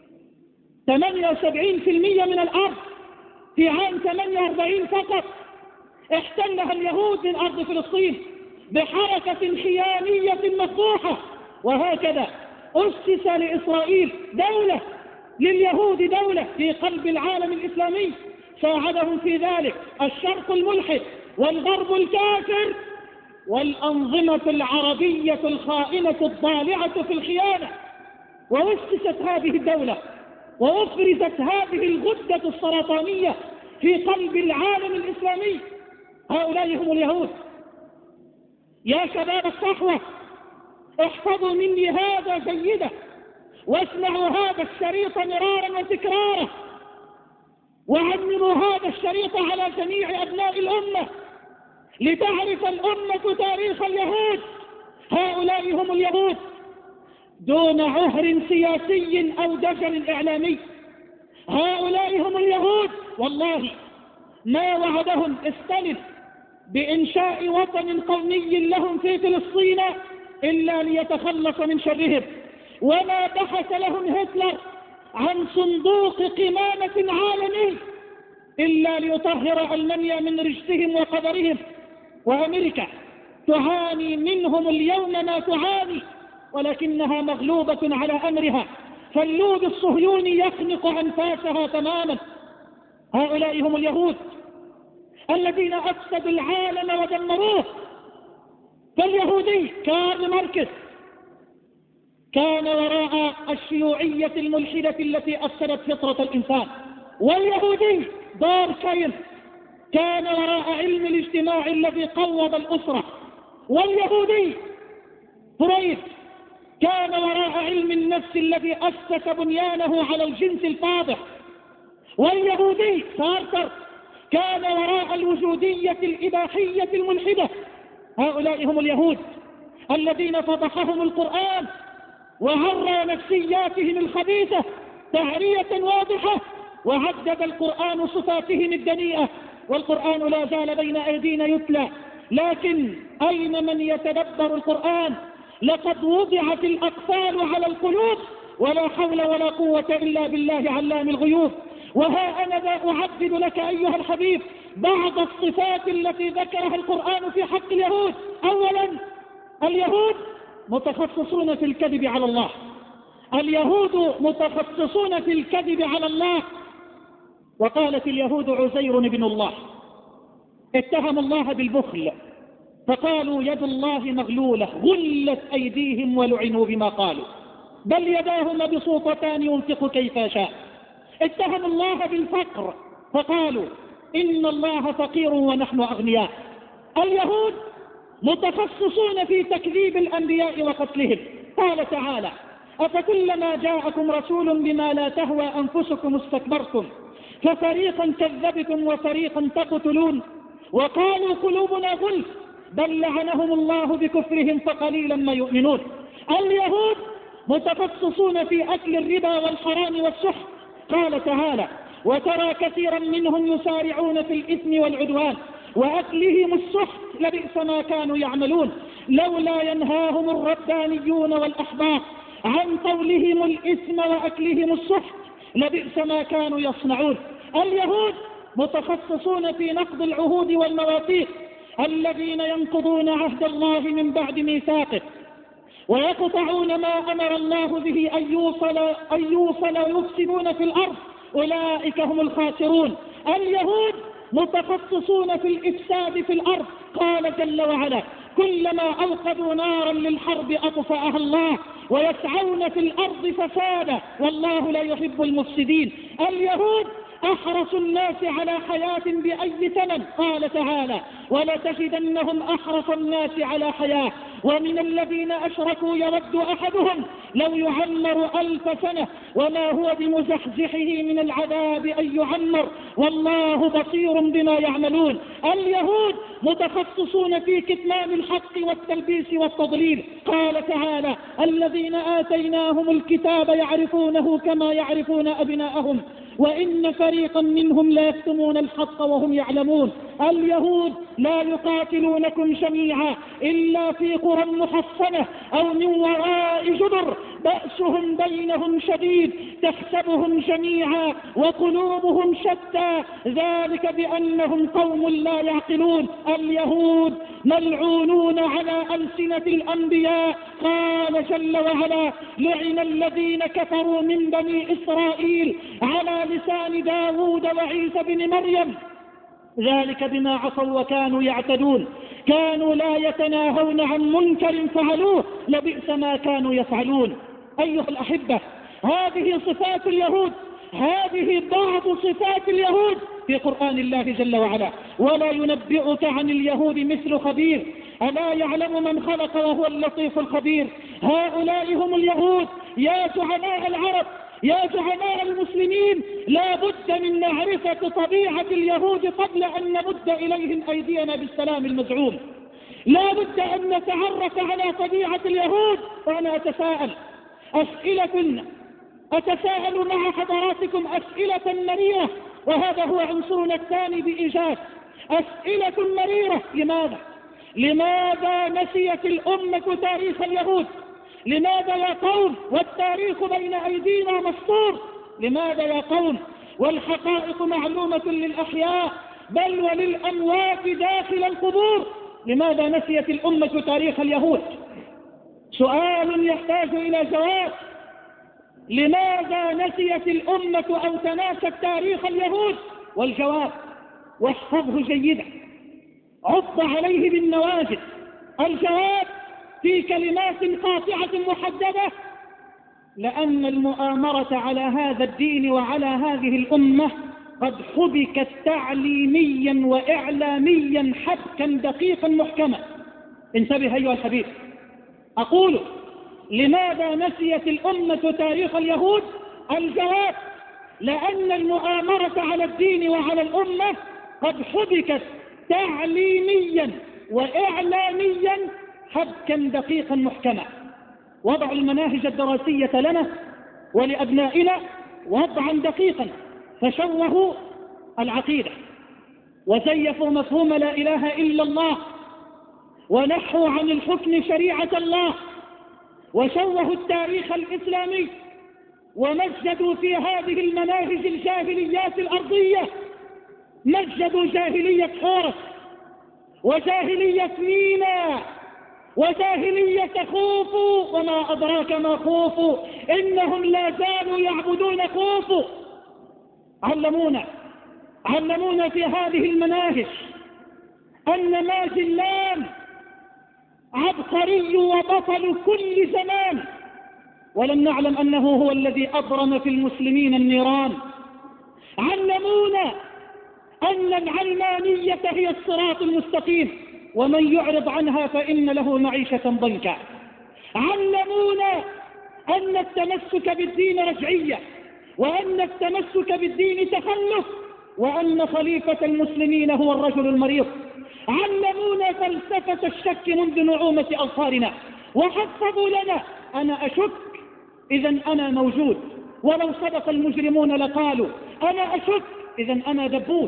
S2: 78% من الأرض في عام 48 فقط احتلها اليهود من أرض فلسطين بحركة خيانية مفضوحة. وهكذا أسس لإسرائيل دولة، لليهود دولة في قلب العالم الإسلامي، ساعدهم في ذلك الشرق الملحد والغرب الكافر والأنظمة العربية الخائنة الضالعة في الخيانة. وأسست هذه الدولة وأفرزت هذه الغدة السرطانية في قلب العالم الإسلامي. هؤلاء هم اليهود. يا شباب الصحوة احفظوا مني هذا جيدا، واسمعوا هذا الشريط مرارا وتكرارا، وعمموا هذا الشريط على جميع أبناء الأمة لتعرف الأمة تاريخ اليهود. هؤلاء هم اليهود دون عهر سياسي أو دجل إعلامي. هؤلاء هم اليهود. والله ما وعدهم ستالين بإنشاء وطن قومي لهم في فلسطين إلا ليتخلص من شرهم، وما بحث لهم هتلر عن صندوق قمامة عالمي إلا ليطهر ألمانيا من رجسهم وقدرهم. وأمريكا تعاني منهم اليوم ما تعاني، ولكنها مغلوبة على أمرها، فاللوب الصهيوني يخنق أنفاسها تماما. هؤلاء هم اليهود الذين أفسدوا العالم ودمروه. فاليهودي كارل ماركس كان وراء الشيوعية الملحدة التي أفسدت فطرة الإنسان، واليهودي دوركايم كان وراء علم الاجتماع الذي قوض الأسرة، واليهودي فرويد كان وراء علم النفس الذي أسس بنيانه على الجنس الفاضح. واليهودي سارتر كان وراء الوجودية الإباحية الملحدة. هؤلاء هم اليهود الذين فضحهم القرآن وهرى نفسياتهم الخبيثة تعرية واضحة، وعدد القرآن صفاتهم الدنيئة، والقرآن لا زال بين أيدينا يتلى، لكن أين من يتدبر القرآن؟ لقد وضعت الأقفال على القلوب، ولا حول ولا قوة إلا بالله علام الغيوب. وها أنا ذا أعدد لك أيها الحبيب بعض الصفات التي ذكرها القرآن في حق اليهود. أولا، اليهود متخصصون في الكذب على الله. اليهود متخصصون في الكذب على الله. وقالت اليهود عزير بن الله. اتهموا الله بالبخل فقالوا يد الله مغلولة غلت أيديهم ولعنوا بما قالوا بل يداه مبسوطتان ينفق كيف شاء. اتهموا الله بالفقر فقالوا إن الله فقير ونحن أغنياء. اليهود متخصصون في تكذيب الأنبياء وقتلهم. قال تعالى أفكلما جاءكم رسول بما لا تهوى أنفسكم استكبرتم ففريقا كذبتم وفريقا تقتلون وقالوا قلوبنا غلف بل لعنهم الله بكفرهم فقليلا ما يؤمنون. اليهود متخصصون في أكل الربا والحرام والسحت. قال تعالى وترى كثيرا منهم يسارعون في الإثم والعدوان وأكلهم السحت لبئس ما كانوا يعملون لولا ينهاهم الربانيون والأحبار عن قولهم الإثم وأكلهم السحت لبئس ما كانوا يصنعون. اليهود متخصصون في نقض العهود والمواثيق الذين ينقضون عهد الله من بعد ميثاقه ويقطعون ما أمر الله به أن يوصل ويفسدون في الأرض أولئك هم الخاسرون. اليهود متخصصون في الإفساد في الأرض. قال جل وعلا كلما أوقدوا نارا للحرب أطفأها الله ويسعون في الأرض فسادا والله لا يحب المفسدين. اليهود أحرص الناس على حياة بأي ثمن. قال تعالى ولتجدنهم أحرص الناس على حياة ومن الذين أشركوا يود أحدهم لو يعمر 1000 سنة وما هو بمزحزحه من العذاب أن يعمر والله بصير بما يعملون. اليهود متخصصون في كتمان الحق والتلبيس والتضليل. قال تعالى الذين آتيناهم الكتاب يعرفونه كما يعرفون أبناءهم وإن فريقا منهم لا يكتمون الحق وهم يعلمون. اليهود لا يقاتلونكم جميعا إلا في قرى محصنة أو من وراء جدر بأسهم بينهم شديد تحسبهم جميعا وقلوبهم شتى ذلك بأنهم قوم لا يعقلون. اليهود ملعونون على ألسنة الأنبياء. قال جل وعلا لعن الذين كفروا من بني إسرائيل على لسان داود وعيسى بن مريم ذلك بما عصوا وكانوا يعتدون كانوا لا يتناهون عن منكر فعلوه لبئس ما كانوا يفعلون. أيها الأحبة هذه صفات اليهود، هذه بعض صفات اليهود في قرآن الله جل وعلا. ولا ينبئك عن اليهود مثل خبير ألا يعلم من خلق وهو اللطيف الخبير. هؤلاء هم اليهود. يا زعماء العرب يا زعماء المسلمين لا بد من معرفة طبيعة اليهود قبل أن نمد إليهم أيدينا بالسلام المزعوم. لا بد أن نتعرف على طبيعة اليهود. وأنا أتساءل مع حضراتكم أسئلة مريرة وهذا هو عنصرنا الثاني بإيجاز. أسئلة مريرة. لماذا نسيت الأمة تاريخ اليهود؟ لماذا يا قوم والتاريخ بين أيدينا مسطور؟ لماذا يا قوم والحقائق معلومة للأحياء بل وللأموات داخل القبور؟ لماذا نسيت الأمة تاريخ اليهود؟ سؤال يحتاج إلى جواب. لماذا نسيت الأمة أو تناست تاريخ اليهود؟ والجواب واحفظه جيدا عض عليه بالنواجذ. الجواب في كلمات قاطعة محددة لأن المؤامرة على هذا الدين وعلى هذه الأمة قد حبكت تعليميا وإعلاميا حبكا دقيقا محكما. انتبه أيها الحبيب. أقول لماذا نسيت الأمة تاريخ اليهود؟ الجواب: لأن المؤامرة على الدين وعلى الأمة قد حبكت تعليميا وإعلاميا حبكا دقيقا محكما. وضعوا المناهج الدراسية لنا ولأبنائنا وضعا دقيقا، فشوهوا العقيدة وزيفوا مفهوم لا إله إلا الله، ونحوا عن الحكم شريعة الله، وشوهوا التاريخ الإسلامي، ومجدوا في هذه المناهج الجاهليات الأرضية، مجدوا جاهلية حورس وجاهلية مينا وجاهلية خوفو، وما أدراك ما خوفو، إنهم لا زالوا يعبدون خوفو. علمونا في هذه المناهج أن ماجلان عبقري وبطل كل زمان، ولم نعلم أنه هو الذي أضرم في المسلمين النيران. علمونا أن العلمانية هي الصراط المستقيم، ومن يعرض عنها فإن له معيشة ضنكا. علمونا أن التمسك بالدين رجعية، وأن التمسك بالدين تخلف، وأن خليفة المسلمين هو الرجل المريض. علمونا فلسفة الشك منذ نعومة أظفارنا، وحفظوا لنا: أنا أشك إذن أنا موجود، ولو صدق المجرمون لقالوا أنا أشك إذن أنا دبوس.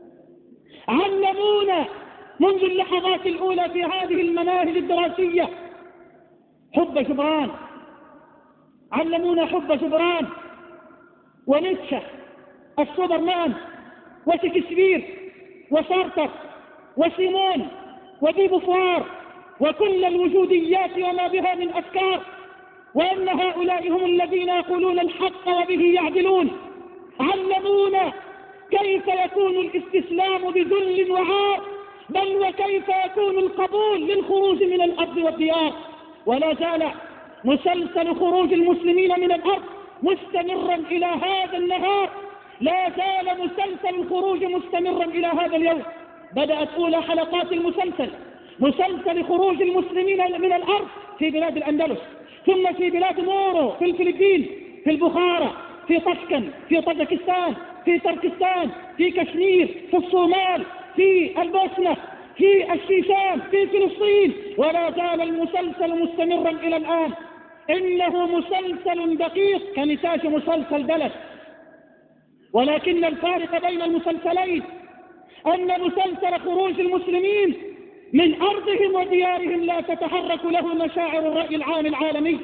S2: علمونا منذ اللحظات الأولى في هذه المناهج الدراسية حب جبران، علمونا حب جبران ونيتشه السوبرمان وشكسبير وسارتر وسيمون ودي بوفوار وكل الوجوديات وما بها من أفكار، وأن هؤلاء هم الذين يقولون الحق وبه يعدلون. علمونا كيف يكون الاستسلام بذل وعار، بل وكيف يكون القبول للخروج من الأرض والديار. ولا زال مسلسل خروج المسلمين من الأرض مستمرا إلى هذا النهار، لا زال مسلسل الخروج مستمرا إلى هذا اليوم. بدأت أولى حلقات مسلسل خروج المسلمين من الأرض في بلاد الأندلس، ثم في بلاد مورو في الفلبين، في البخارى، في طشكن، في طاجكستان، في تركستان، في كشمير، في الصومال، في البوسنة، في الشيشان، في فلسطين، ولا زال المسلسل مستمرا إلى الآن. إنه مسلسل دقيق كنتاج مسلسل بلد، ولكن الفارق بين المسلسلين أن مسلسل خروج المسلمين من أرضهم وديارهم لا تتحرك له مشاعر الرأي العام العالمي.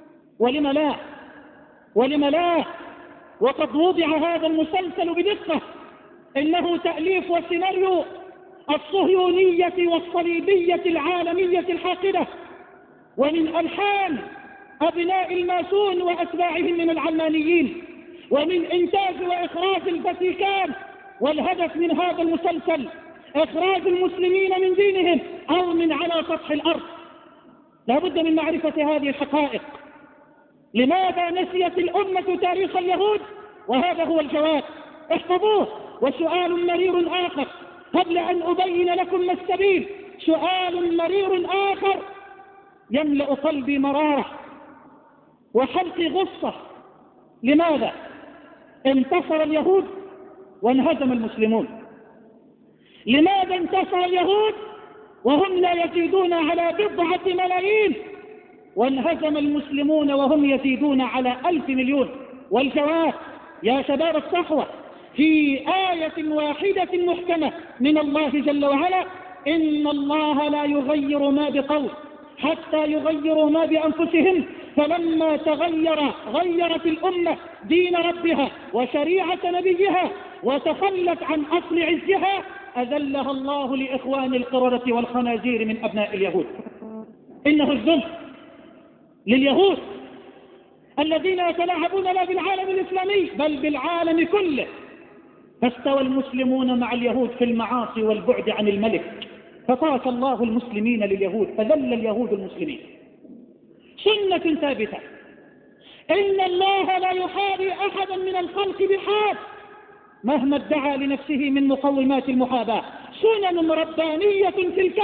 S2: ولم لا وقد وضع هذا المسلسل بدقة، إنه تأليف وسيناريو الصهيونية والصليبية العالمية الحاقدة، ومن ألحان أبناء الماسون وأتباعهم من العلمانيين، ومن إنتاج وإخراج الفاتيكان. والهدف من هذا المسلسل إخراج المسلمين من دينهم أو من على سطح الأرض. لا بد من معرفة هذه الحقائق. لماذا نسيت الأمة تاريخ اليهود؟ وهذا هو الجواب، احفظوه. وسؤال مرير آخر قبل أن أبين لكم ما السبيل، سؤال مرير آخر يملأ قلبي مرارة وحلقي غصة. لماذا انتصر اليهود وانهزم المسلمون؟ لماذا انتصر اليهود وهم لا يزيدون على 1 ملايين، وانهزم المسلمون وهم يزيدون على 1000 مليون؟ والجواب يا شباب الصحوة في آية واحدة محكمة من الله جل وعلا: إن الله لا يغير ما بقوم حتى يغيروا ما بأنفسهم. فلما غيرت الأمة دين ربها وشريعة نبيها وتخلت عن أصل عزها، أذلها الله لإخوان القردة والخنازير من أبناء اليهود. إنه الذل لليهود الذين يتلاعبون لا بالعالم الإسلامي بل بالعالم كله. فاستوى المسلمون مع اليهود في المعاصي والبعد عن الملك، فطاش الله المسلمين لليهود، فذل اليهود المسلمين. سنة ثابتة: إن الله لا يحابي أحدا من الخلق بحال مهما ادعى لنفسه من مقومات المحاباة. سنن ربانية في الكون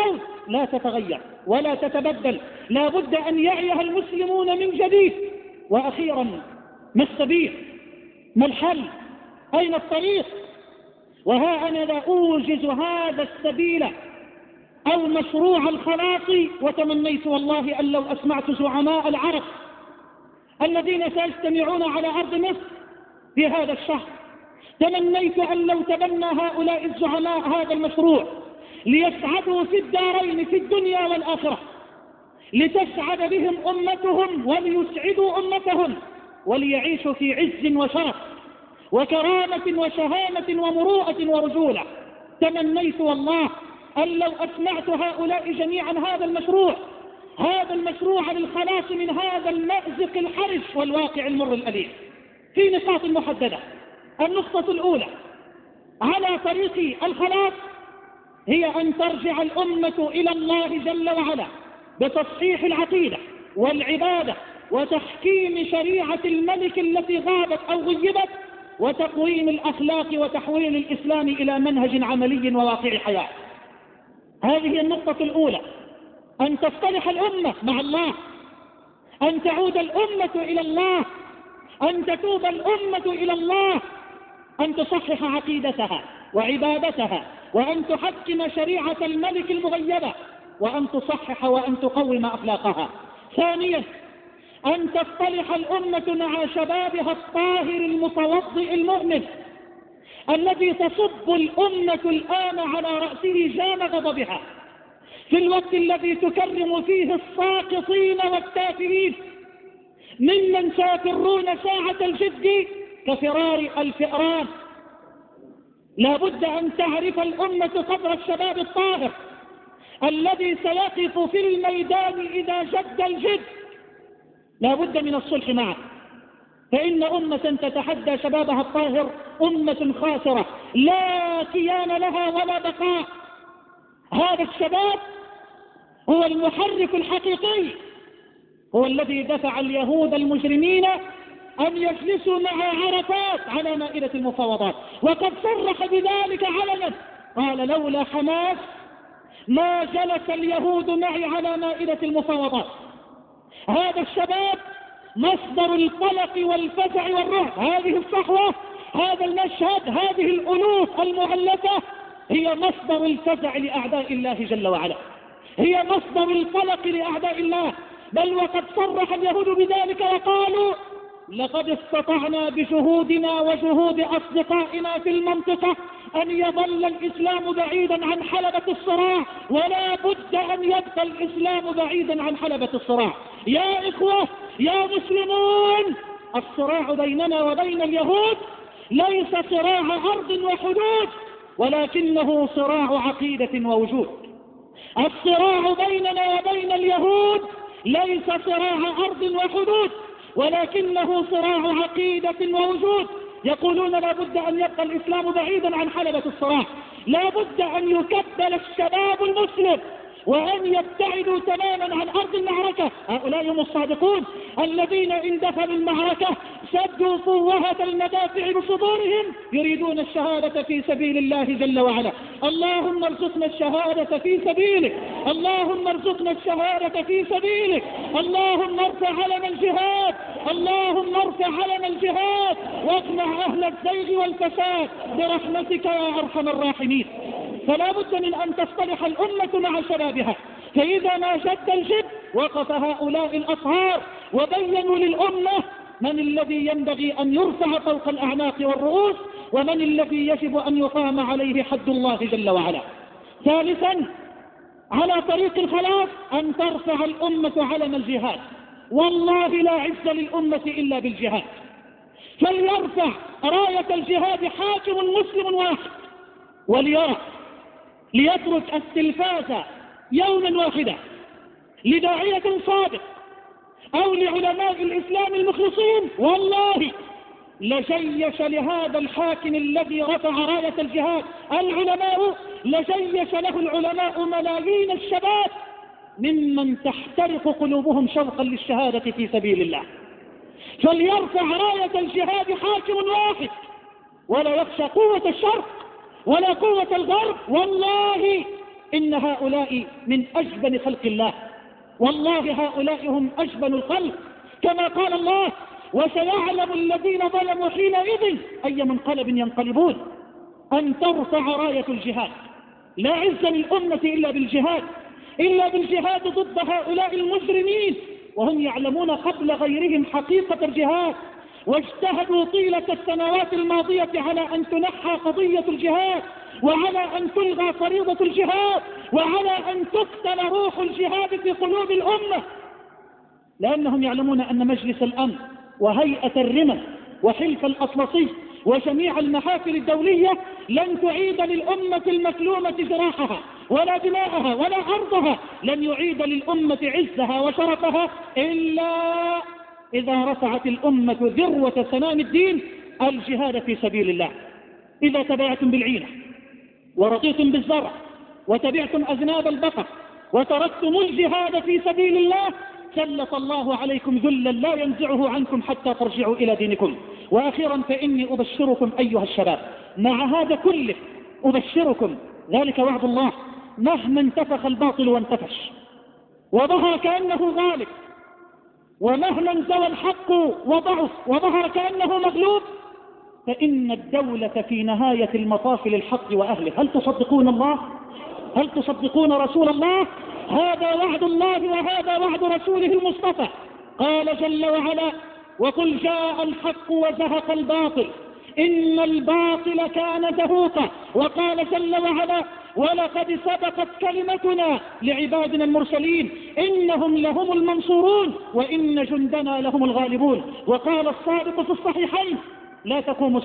S2: لا تتغير ولا تتبدل، لا بد أن يعيها المسلمون من جديد. وأخيرا، ما السبيل؟ ما الحل؟ أين الطريق؟ وها أنا لا أوجز هذا السبيل أو مشروع الخلاص، وتمنيت والله أن لو أسمعت زعماء العرب الذين سيجتمعون على أرض مصر في هذا الشهر، تمنيت أن لو تبنى هؤلاء الزعماء هذا المشروع ليسعدوا في الدارين في الدنيا والآخرة، لتسعد بهم أمتهم وليسعدوا أمتهم وليعيشوا في عز وشرف وكرامة وشهامة ومروءة ورجولة. تمنيت والله أن لو أسمعت هؤلاء جميعا هذا المشروع للخلاص من هذا المأزق الحرج والواقع المر الأليم في نقاط محددة. النقطة الأولى على طريق الخلاص هي أن ترجع الأمة إلى الله جل وعلا بتصحيح العقيدة والعبادة وتحكيم شريعة الملك التي غابت أو غيبت، وتقويم الأخلاق وتحويل الإسلام إلى منهج عملي وواقع حياة. هذه النقطة الأولى، أن تصطلح الأمة مع الله، أن تعود الأمة إلى الله، أن تتوب الأمة إلى الله، أن تصحح عقيدتها وعبادتها، وأن تحكم شريعة الملك المغيبة، وأن تصحح وأن تقوم أخلاقها. ثانيا، أن تصطلح الأمة مع شبابها الطاهر المتوضئ المؤمن الذي تصب الأمة الآن على رأسه جام غضبها في الوقت الذي تكرم فيه الساقطين والتافهين ممن سيفرون ساعة الجد كفرار الفئران. لا بد أن تعرف الأمة قدر الشباب الطاهر الذي سيقف في الميدان إذا جد الجد. لا بد من الصلح معه، فإن أمة تتحدى شبابها الطاهر أمة خاسرة لا كيان لها ولا بقاء. هذا الشباب هو المحرك الحقيقي، هو الذي دفع اليهود المجرمين أن يجلسوا مع عرفات على مائدة المفاوضات، وقد صرح بذلك علنا، قال لولا حماس ما جلس اليهود معي على مائدة المفاوضات. هذا الشباب مصدر القلق والفزع والرعب. هذه الصحوة، هذا المشهد، هذه الألوف المؤلفة هي مصدر الفزع لأعداء الله جل وعلا، هي مصدر القلق لأعداء الله. بل وقد صرح اليهود بذلك وقالوا لقد استطعنا بجهودنا وجهود أصدقائنا في المنطقة أن يظل الإسلام بعيدا عن حلبة الصراع، ولا بد أن يبقى الإسلام بعيدا عن حلبة الصراع. يا إخوة يا مسلمون، الصراع بيننا وبين اليهود ليس صراع أرض وحدود، ولكنه صراع عقيدة ووجود. الصراع بيننا وبين اليهود ليس صراع أرض وحدود، ولكنه صراع عقيدة ووجود. يقولون لا بد أن يبقى الإسلام بعيدا عن حلبة الصراع، لا بد أن يكبل الشباب المسلم وأن يبتعدوا تماما عن أرض المعركة. هؤلاء هم الصادقون الذين إن دخلوا المعركة سدوا فوهة المدافع بصدورهم يريدون الشهادة في سبيل الله جل وعلا. اللهم ارزقنا الشهادة في سبيلك، اللهم ارزقنا الشهادة في سبيلك، اللهم ارفع علم الجهاد، اللهم ارفع علم الجهاد واقمع أهل الزيغ والفساد برحمتك يا أرحم الراحمين. فلا بد من أن تصطلح الأمة مع شبابها، فإذا ما جد الجد وقف هؤلاء الأطهار وبينوا للأمة من الذي ينبغي أن يرفع فوق الأعناق والرؤوس، ومن الذي يجب أن يقام عليه حد الله جل وعلا. ثالثا، على طريق الخلاص أن ترفع الأمة علم الجهاد. والله لا عز للأمة إلا بالجهاد، فليرفع راية الجهاد حاكم مسلم واحد وليرى، ليترك التلفاز يوما واحدا لداعية صادق أو لعلماء الإسلام المخلصين، والله لجيش لهذا الحاكم الذي رفع راية الجهاد العلماء، لجيش له العلماء ملايين الشباب ممن تحترق قلوبهم شوقا للشهادة في سبيل الله. فليرفع راية الجهاد حاكم واحد ولا يخشى قوة الشرق ولا قوة الغرب. والله إن هؤلاء من أجبن خلق الله، والله هؤلاء هم أجبن الخلق، كما قال الله: وسيعلم الذين ظلموا حينئذ أي منقلب ينقلبون. أن ترفع راية الجهاد، لا عز للأمة إلا بالجهاد، إلا بالجهاد ضد هؤلاء المجرمين، وهم يعلمون قبل غيرهم حقيقة الجهاد، واجتهدوا طيلة السنوات الماضية على أن تنحى قضية الجهاد، وعلى أن تلغى فريضة الجهاد، وعلى أن تقتل روح الجهاد في قلوب الأمة، لأنهم يعلمون أن مجلس الأمن وهيئة الرمى وحلف الأطلسي وجميع المحافل الدولية لن تعيد للأمة المكلومة جراحها ولا دماءها ولا أرضها، لن يعيد للأمة عزها وشرفها إلا إذا رفعت الأمة ذروة سنام الدين، الجهاد في سبيل الله. إذا تبعتم بالعينة ورضيتم بالزرع وتبعتم أذناب البقر وتركتم الجهاد في سبيل الله، سلط الله عليكم ذلا لا ينزعه عنكم حتى ترجعوا إلى دينكم. وأخيرا فإني أبشركم أيها الشباب، مع هذا كله أبشركم، ذلك وعد الله، مهما انتفخ الباطل وانتفش وظهر كأنه غالب، ومهما انزوى الحق وضعف وظهر كأنه مغلوب، فإن الدولة في نهاية المطاف للحق وأهله. هل تصدقون الله؟ هل تصدقون رسول الله؟ هذا وعد الله وهذا وعد رسوله المصطفى. قال جل وعلا: وقل جاء الحق وزهق الباطل إن الباطل كان زهوقا. وقال جل وعلا: ولقد سبقت كلمتنا لعبادنا المرسلين إنهم لهم المنصورون وإن جندنا لهم الغالبون. وقال الصادق في الصحيحين: لا تقوم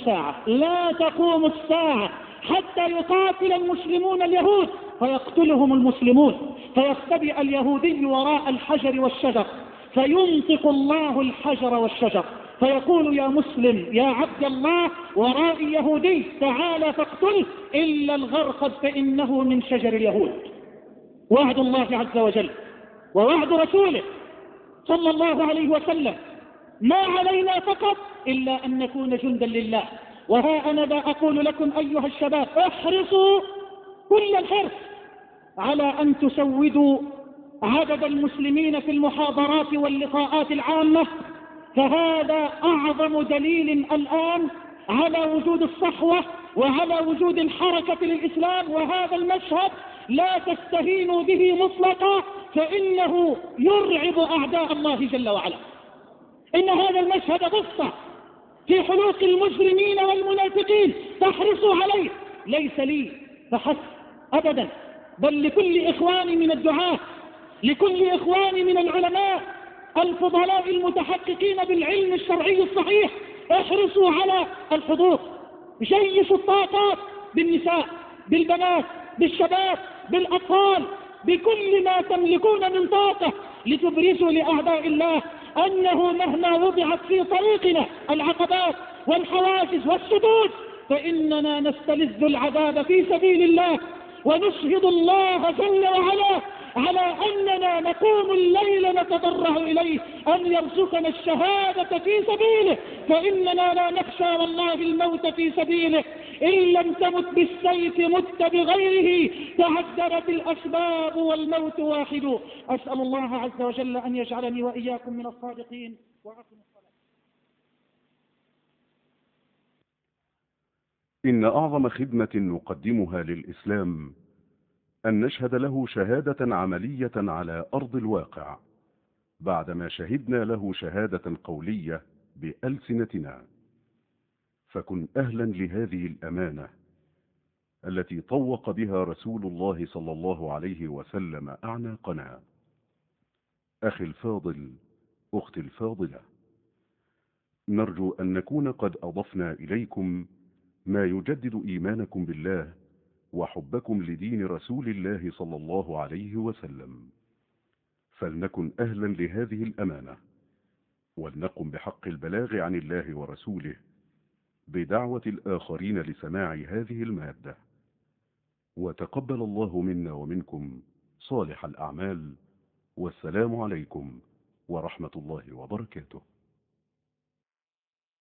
S2: الساعة حتى يقاتل المسلمون اليهود فيقتلهم المسلمون، فيختبئ اليهودي وراء الحجر والشجر، فينطق الله الحجر والشجر فيقول: يا مسلم يا عبد الله ورائي يهودي تعالى فاقتله إلا الغرقد فإنه من شجر اليهود. وعد الله عز وجل ووعد رسوله صلى الله عليه وسلم، ما علينا فقط إلا أن نكون جندا لله. وها أنا ذا أقول لكم أيها الشباب: احرصوا كل الحرص على أن تسودوا عدد المسلمين في المحاضرات واللقاءات العامة، فهذا أعظم دليل الآن على وجود الصحوة وعلى وجود الحركة للإسلام. وهذا المشهد لا تستهينوا به مطلقا، فإنه يرعب أعداء الله جل وعلا. إن هذا المشهد قصة في حلوق المجرمين والمنافقين تحرصوا عليه، ليس لي فحسب أبدا، بل لكل إخواني من الدعاة، لكل إخواني من العلماء الفضلاء المتحققين بالعلم الشرعي الصحيح. احرصوا على الحضور، جيشوا الطاقات بالنساء بالبنات بالشباب بالأطفال بكل ما تملكون من طاقة، لتبرزوا لأعداء الله أنه مهما وضعت في طريقنا العقبات والحواجز والسدود فإننا نستلذ العذاب في سبيل الله، ونشهد الله جل وعلا على أننا نقوم الليل نتضرع إليه أن يرزقنا الشهادة في سبيله، فإننا لا نخشى والله الموت في سبيله، إن لم تمت بالسيف مت بغيره، تعذرت الأسباب والموت واحد. أسأل الله عز وجل أن يجعلني وإياكم من الصادقين. وأقم الصلاة.
S3: إن أعظم خدمة نقدمها للإسلام أن نشهد له شهادة عملية على أرض الواقع، بعدما شهدنا له شهادة قولية بألسنتنا. فكن أهلا لهذه الأمانة التي طوق بها رسول الله صلى الله عليه وسلم أعناقنا. أخي الفاضل، أختي الفاضلة، نرجو أن نكون قد أضفنا إليكم ما يجدد إيمانكم بالله وحبكم لدين رسول الله صلى الله عليه وسلم. فلنكن أهلا لهذه الأمانة، ولنقم بحق البلاغ عن الله ورسوله بدعوة الآخرين لسماع هذه المادة. وتقبل الله منا ومنكم صالح الأعمال، والسلام عليكم ورحمة الله وبركاته.